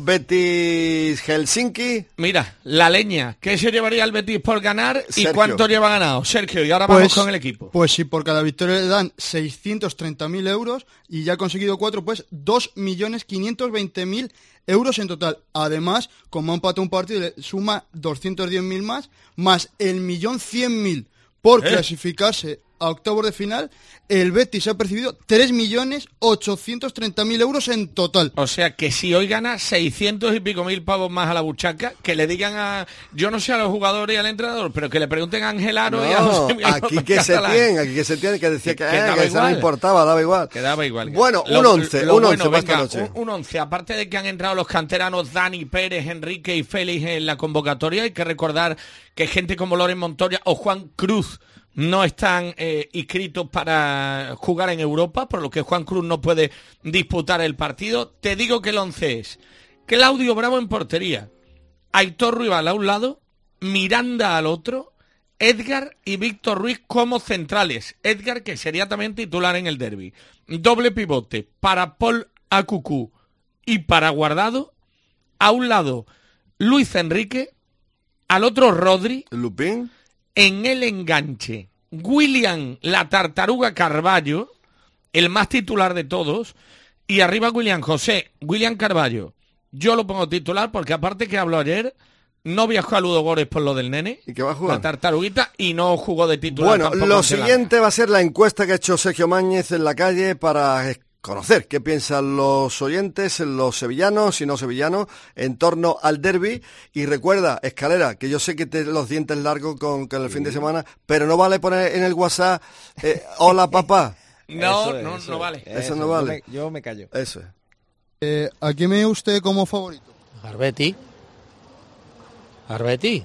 C: Betis-Helsinki.
D: Mira, la leña, ¿qué se llevaría el Betis por ganar y
C: Sergio.
D: cuánto lleva ganado? Sergio, y ahora
S: Pues-
D: vamos con el equipo.
S: Pues si por cada victoria le dan seiscientos treinta mil euros y ya ha conseguido cuatro, pues dos millones quinientos veinte mil euros en total. Además, como ha empatado un partido, le suma doscientos diez mil más, más el millón cien mil por
D: ¿Eh?
S: clasificarse a octavos de final. El Betis ha percibido tres millones ochocientos treinta mil euros en total.
D: O sea que si hoy gana seiscientos y pico mil pavos más a la buchaca, que le digan a, yo no sé a los jugadores y al entrenador, pero que le pregunten a Ángel Aro y a
C: No,
D: José Miguel
C: aquí
D: López
C: que se
D: Catalán.
C: tiene, aquí que se tiene, que decía que,
D: Que
C: eh,
D: daba
C: que eso no
D: igual.
C: importaba, daba igual.
D: Quedaba igual.
C: Bueno, un
D: Lo-
C: once,
D: lo
C: un
D: bueno,
C: once para esta
D: venga,
C: noche.
D: Un, un once, aparte de que han entrado los canteranos Dani Pérez, Enrique y Félix en la convocatoria, hay que recordar que gente como Loren Montoya o Juan Cruz no están eh, inscritos para jugar en Europa, por lo que Juan Cruz no puede disputar el partido. Te digo que el once es Claudio Bravo en portería, Aitor Ruibal a un lado, Miranda al otro, Edgar y Víctor Ruiz como centrales. Edgar, que sería también titular en el derbi. Doble pivote para Paul Acucú y para Guardado. A un lado Luis Enrique, al otro Rodri.
C: Lupín.
D: En el enganche, William la Tartaruga Carballo, el más titular de todos, y arriba William José, William Carballo. Yo lo pongo titular porque aparte que habló ayer, no viajó a Ludogorets por lo del nene,
C: ¿Y qué va a jugar?
D: la tartaruguita, y no jugó de titular.
C: Bueno,
D: tampoco
C: lo
D: ante la-
C: siguiente va a ser la encuesta que ha hecho Sergio Máñez en la calle para eh, conocer qué piensan los oyentes, los sevillanos y no sevillanos, en torno al derbi. Y recuerda, Escalera, que yo sé que te los dientes largos con, con el fin de semana, pero no vale poner en el WhatsApp, eh, hola papá.
D: No,
F: Eso es,
D: no,
F: eso
D: no
F: es.
D: vale.
C: Eso no
F: yo
C: vale.
F: me- Yo me callo.
C: Eso es.
S: Eh, ¿A quién ve usted como favorito?
T: Arbeti. Arbeti.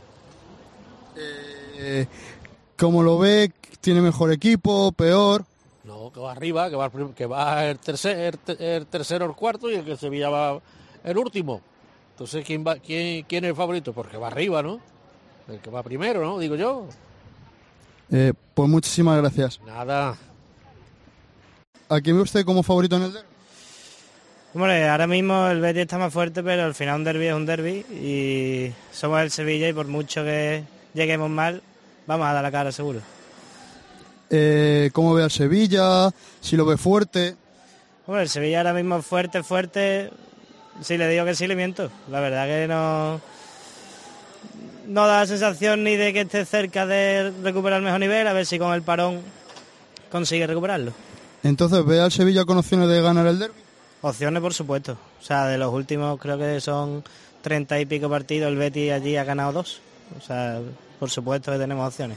S: Eh, ¿Cómo lo ve? ¿Tiene mejor equipo? ¿Peor?
T: No, que va arriba, que va, prim- que va el, tercer, el, te- el tercero, el cuarto y el que Sevilla va el último. Entonces, ¿quién, va, quién, quién es el favorito? Porque va arriba, ¿no? El que va primero, ¿no? Digo yo.
S: Eh, pues muchísimas gracias.
T: Nada.
S: ¿A quién ve usted como favorito en el derbi?
U: Hombre, ahora mismo el Betis está más fuerte, pero al final un derbi es un derbi y somos el Sevilla y por mucho que lleguemos mal, vamos a dar la cara seguro.
S: Eh, ¿Cómo ve al Sevilla? ¿Si lo ve fuerte?
U: Hombre, el Sevilla ahora mismo es fuerte, fuerte, si le digo que sí, le miento. La verdad que no, no da la sensación ni de que esté cerca de recuperar el mejor nivel, a ver si con el parón consigue recuperarlo.
S: Entonces, ¿ve al Sevilla con opciones de ganar el derbi?
U: Opciones, por supuesto. O sea, de los últimos creo que son treinta y pico partidos, el Betis allí ha ganado dos. O sea, por supuesto que tenemos opciones.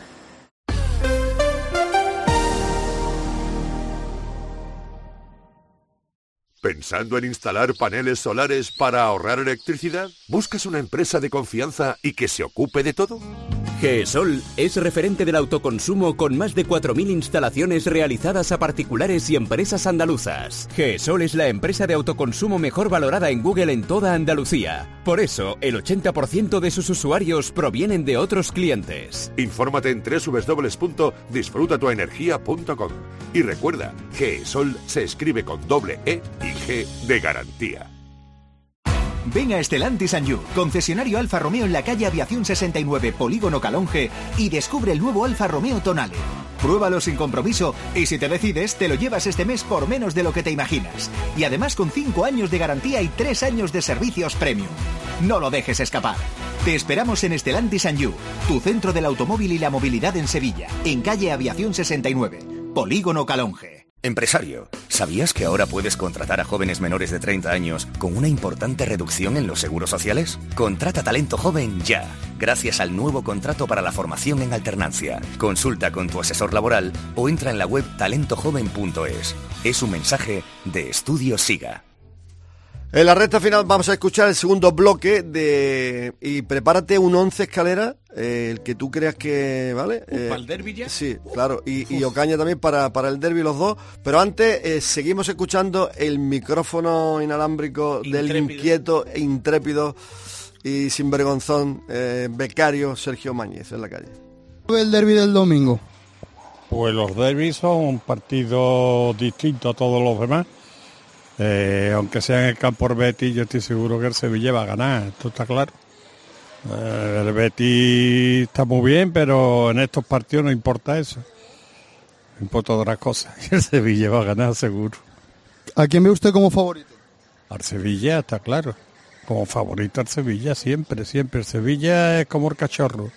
A: ¿Pensando en instalar paneles solares para ahorrar electricidad? ¿Buscas una empresa de confianza y que se ocupe de todo?
V: GESOL es referente del autoconsumo con más de cuatro mil instalaciones realizadas a particulares y empresas andaluzas. GESOL es la empresa de autoconsumo mejor valorada en Google en toda Andalucía. Por eso, el ochenta por ciento de sus usuarios provienen de otros clientes.
A: Infórmate en doble u doble u doble u punto disfruta tu energía punto com. Y recuerda, GESOL se escribe con doble E y G de garantía.
M: Ven a Stellantis and You, concesionario Alfa Romeo en la calle Aviación sesenta y nueve, Polígono Calonge, y descubre el nuevo Alfa Romeo Tonale. Pruébalo sin compromiso y si te decides, te lo llevas este mes por menos de lo que te imaginas. Y además con cinco años de garantía y tres años de servicios premium. No lo dejes escapar. Te esperamos en Stellantis and You, tu centro del automóvil y la movilidad en Sevilla, en calle Aviación sesenta y nueve, Polígono Calonge.
W: Empresario, ¿sabías que ahora puedes contratar a jóvenes menores de treinta años con una importante reducción en los seguros sociales? Contrata talento joven ya, gracias al nuevo contrato para la formación en alternancia. Consulta con tu asesor laboral o entra en la web talento joven punto es. Es un mensaje de Estudio Siga.
C: En la recta final vamos a escuchar el segundo bloque de y prepárate un once Escalera, eh, el que tú creas que, ¿vale? Eh,
D: ¿Para el derbi ya?
C: Sí, claro, y, y Ocaña también para, para el derbi los dos, pero antes eh, seguimos escuchando el micrófono inalámbrico intrépido. Del inquieto, intrépido y sinvergonzón eh, becario Sergio Mañez en la calle.
S: El derbi del domingo.
X: Pues los derbis son un partido distinto a todos los demás. Eh, aunque sea en el campo del Betis, yo estoy seguro que el Sevilla va a ganar, esto está claro. Eh, el Betis está muy bien, pero en estos partidos no importa eso. Importa otras cosas. Y el Sevilla va a ganar seguro.
S: ¿A quién ve usted como favorito?
X: Al Sevilla, está claro. Como favorito al Sevilla, siempre, siempre. El Sevilla es como el cachorro.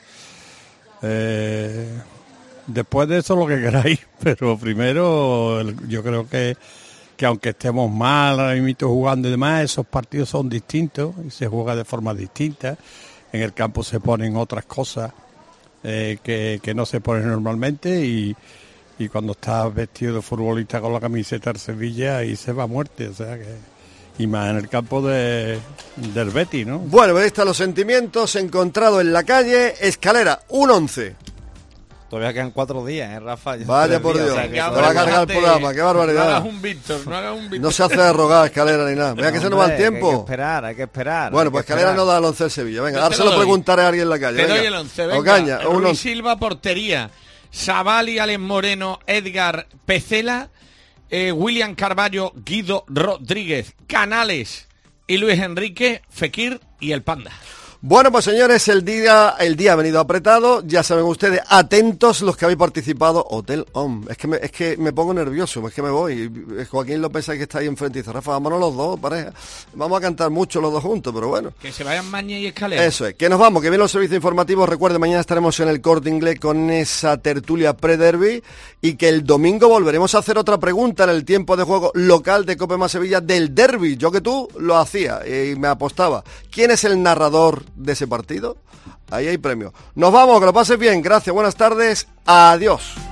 X: Eh, después de eso lo que queráis, pero primero yo creo que que aunque estemos mal ahora mismo jugando y demás, esos partidos son distintos y se juega de forma distinta. En el campo se ponen otras cosas eh, que, que no se ponen normalmente y, y cuando estás vestido de futbolista con la camiseta del Sevilla ahí se va a muerte, o sea que y más en el campo de, del Betis, ¿no?
C: Bueno, pues ahí están los sentimientos encontrados en la calle. Escalera, un once.
F: Todavía quedan cuatro días, ¿eh, Rafa?
C: Vaya por Dios, o sea, que te va a cargar el programa, qué barbaridad.
D: No hagas un Víctor, no hagas un Víctor.
C: No se hace de rogar Escalera ni nada. Venga, que se nos va el tiempo.
F: Hay que esperar, hay que esperar.
C: Bueno, pues Escalera no da el once del Sevilla. Venga, ahora se lo preguntaré a alguien en la calle.
D: Te
C: venga.
D: doy el once, venga.
C: Ocaña,
D: Luis
C: once.
D: Silva, portería. Sabali, Alex Moreno, Edgar Pecela, eh, William Carballo, Guido Rodríguez, Canales y Luis Enrique, Fekir y el Panda.
C: Bueno, pues señores, el día el día ha venido apretado, ya saben ustedes, atentos los que habéis participado. Hotel Home, es que me, es que me pongo nervioso, es que me voy. Joaquín López que está ahí enfrente y dice, Rafa, vámonos los dos, pareja. Vamos a cantar mucho los dos juntos, pero bueno.
D: Que se vayan Mañez y Escalera.
C: Eso es, que nos vamos, que vienen los servicios informativos. Recuerden, mañana estaremos en el Corte Inglés con esa tertulia pre-derby y que el domingo volveremos a hacer otra pregunta en el tiempo de juego local de Cope Más Sevilla del derby. Yo que tú lo hacía y me apostaba. ¿Quién es el narrador de ese partido? Ahí hay premio. Nos vamos, que lo pases bien. Gracias, buenas tardes. Adiós.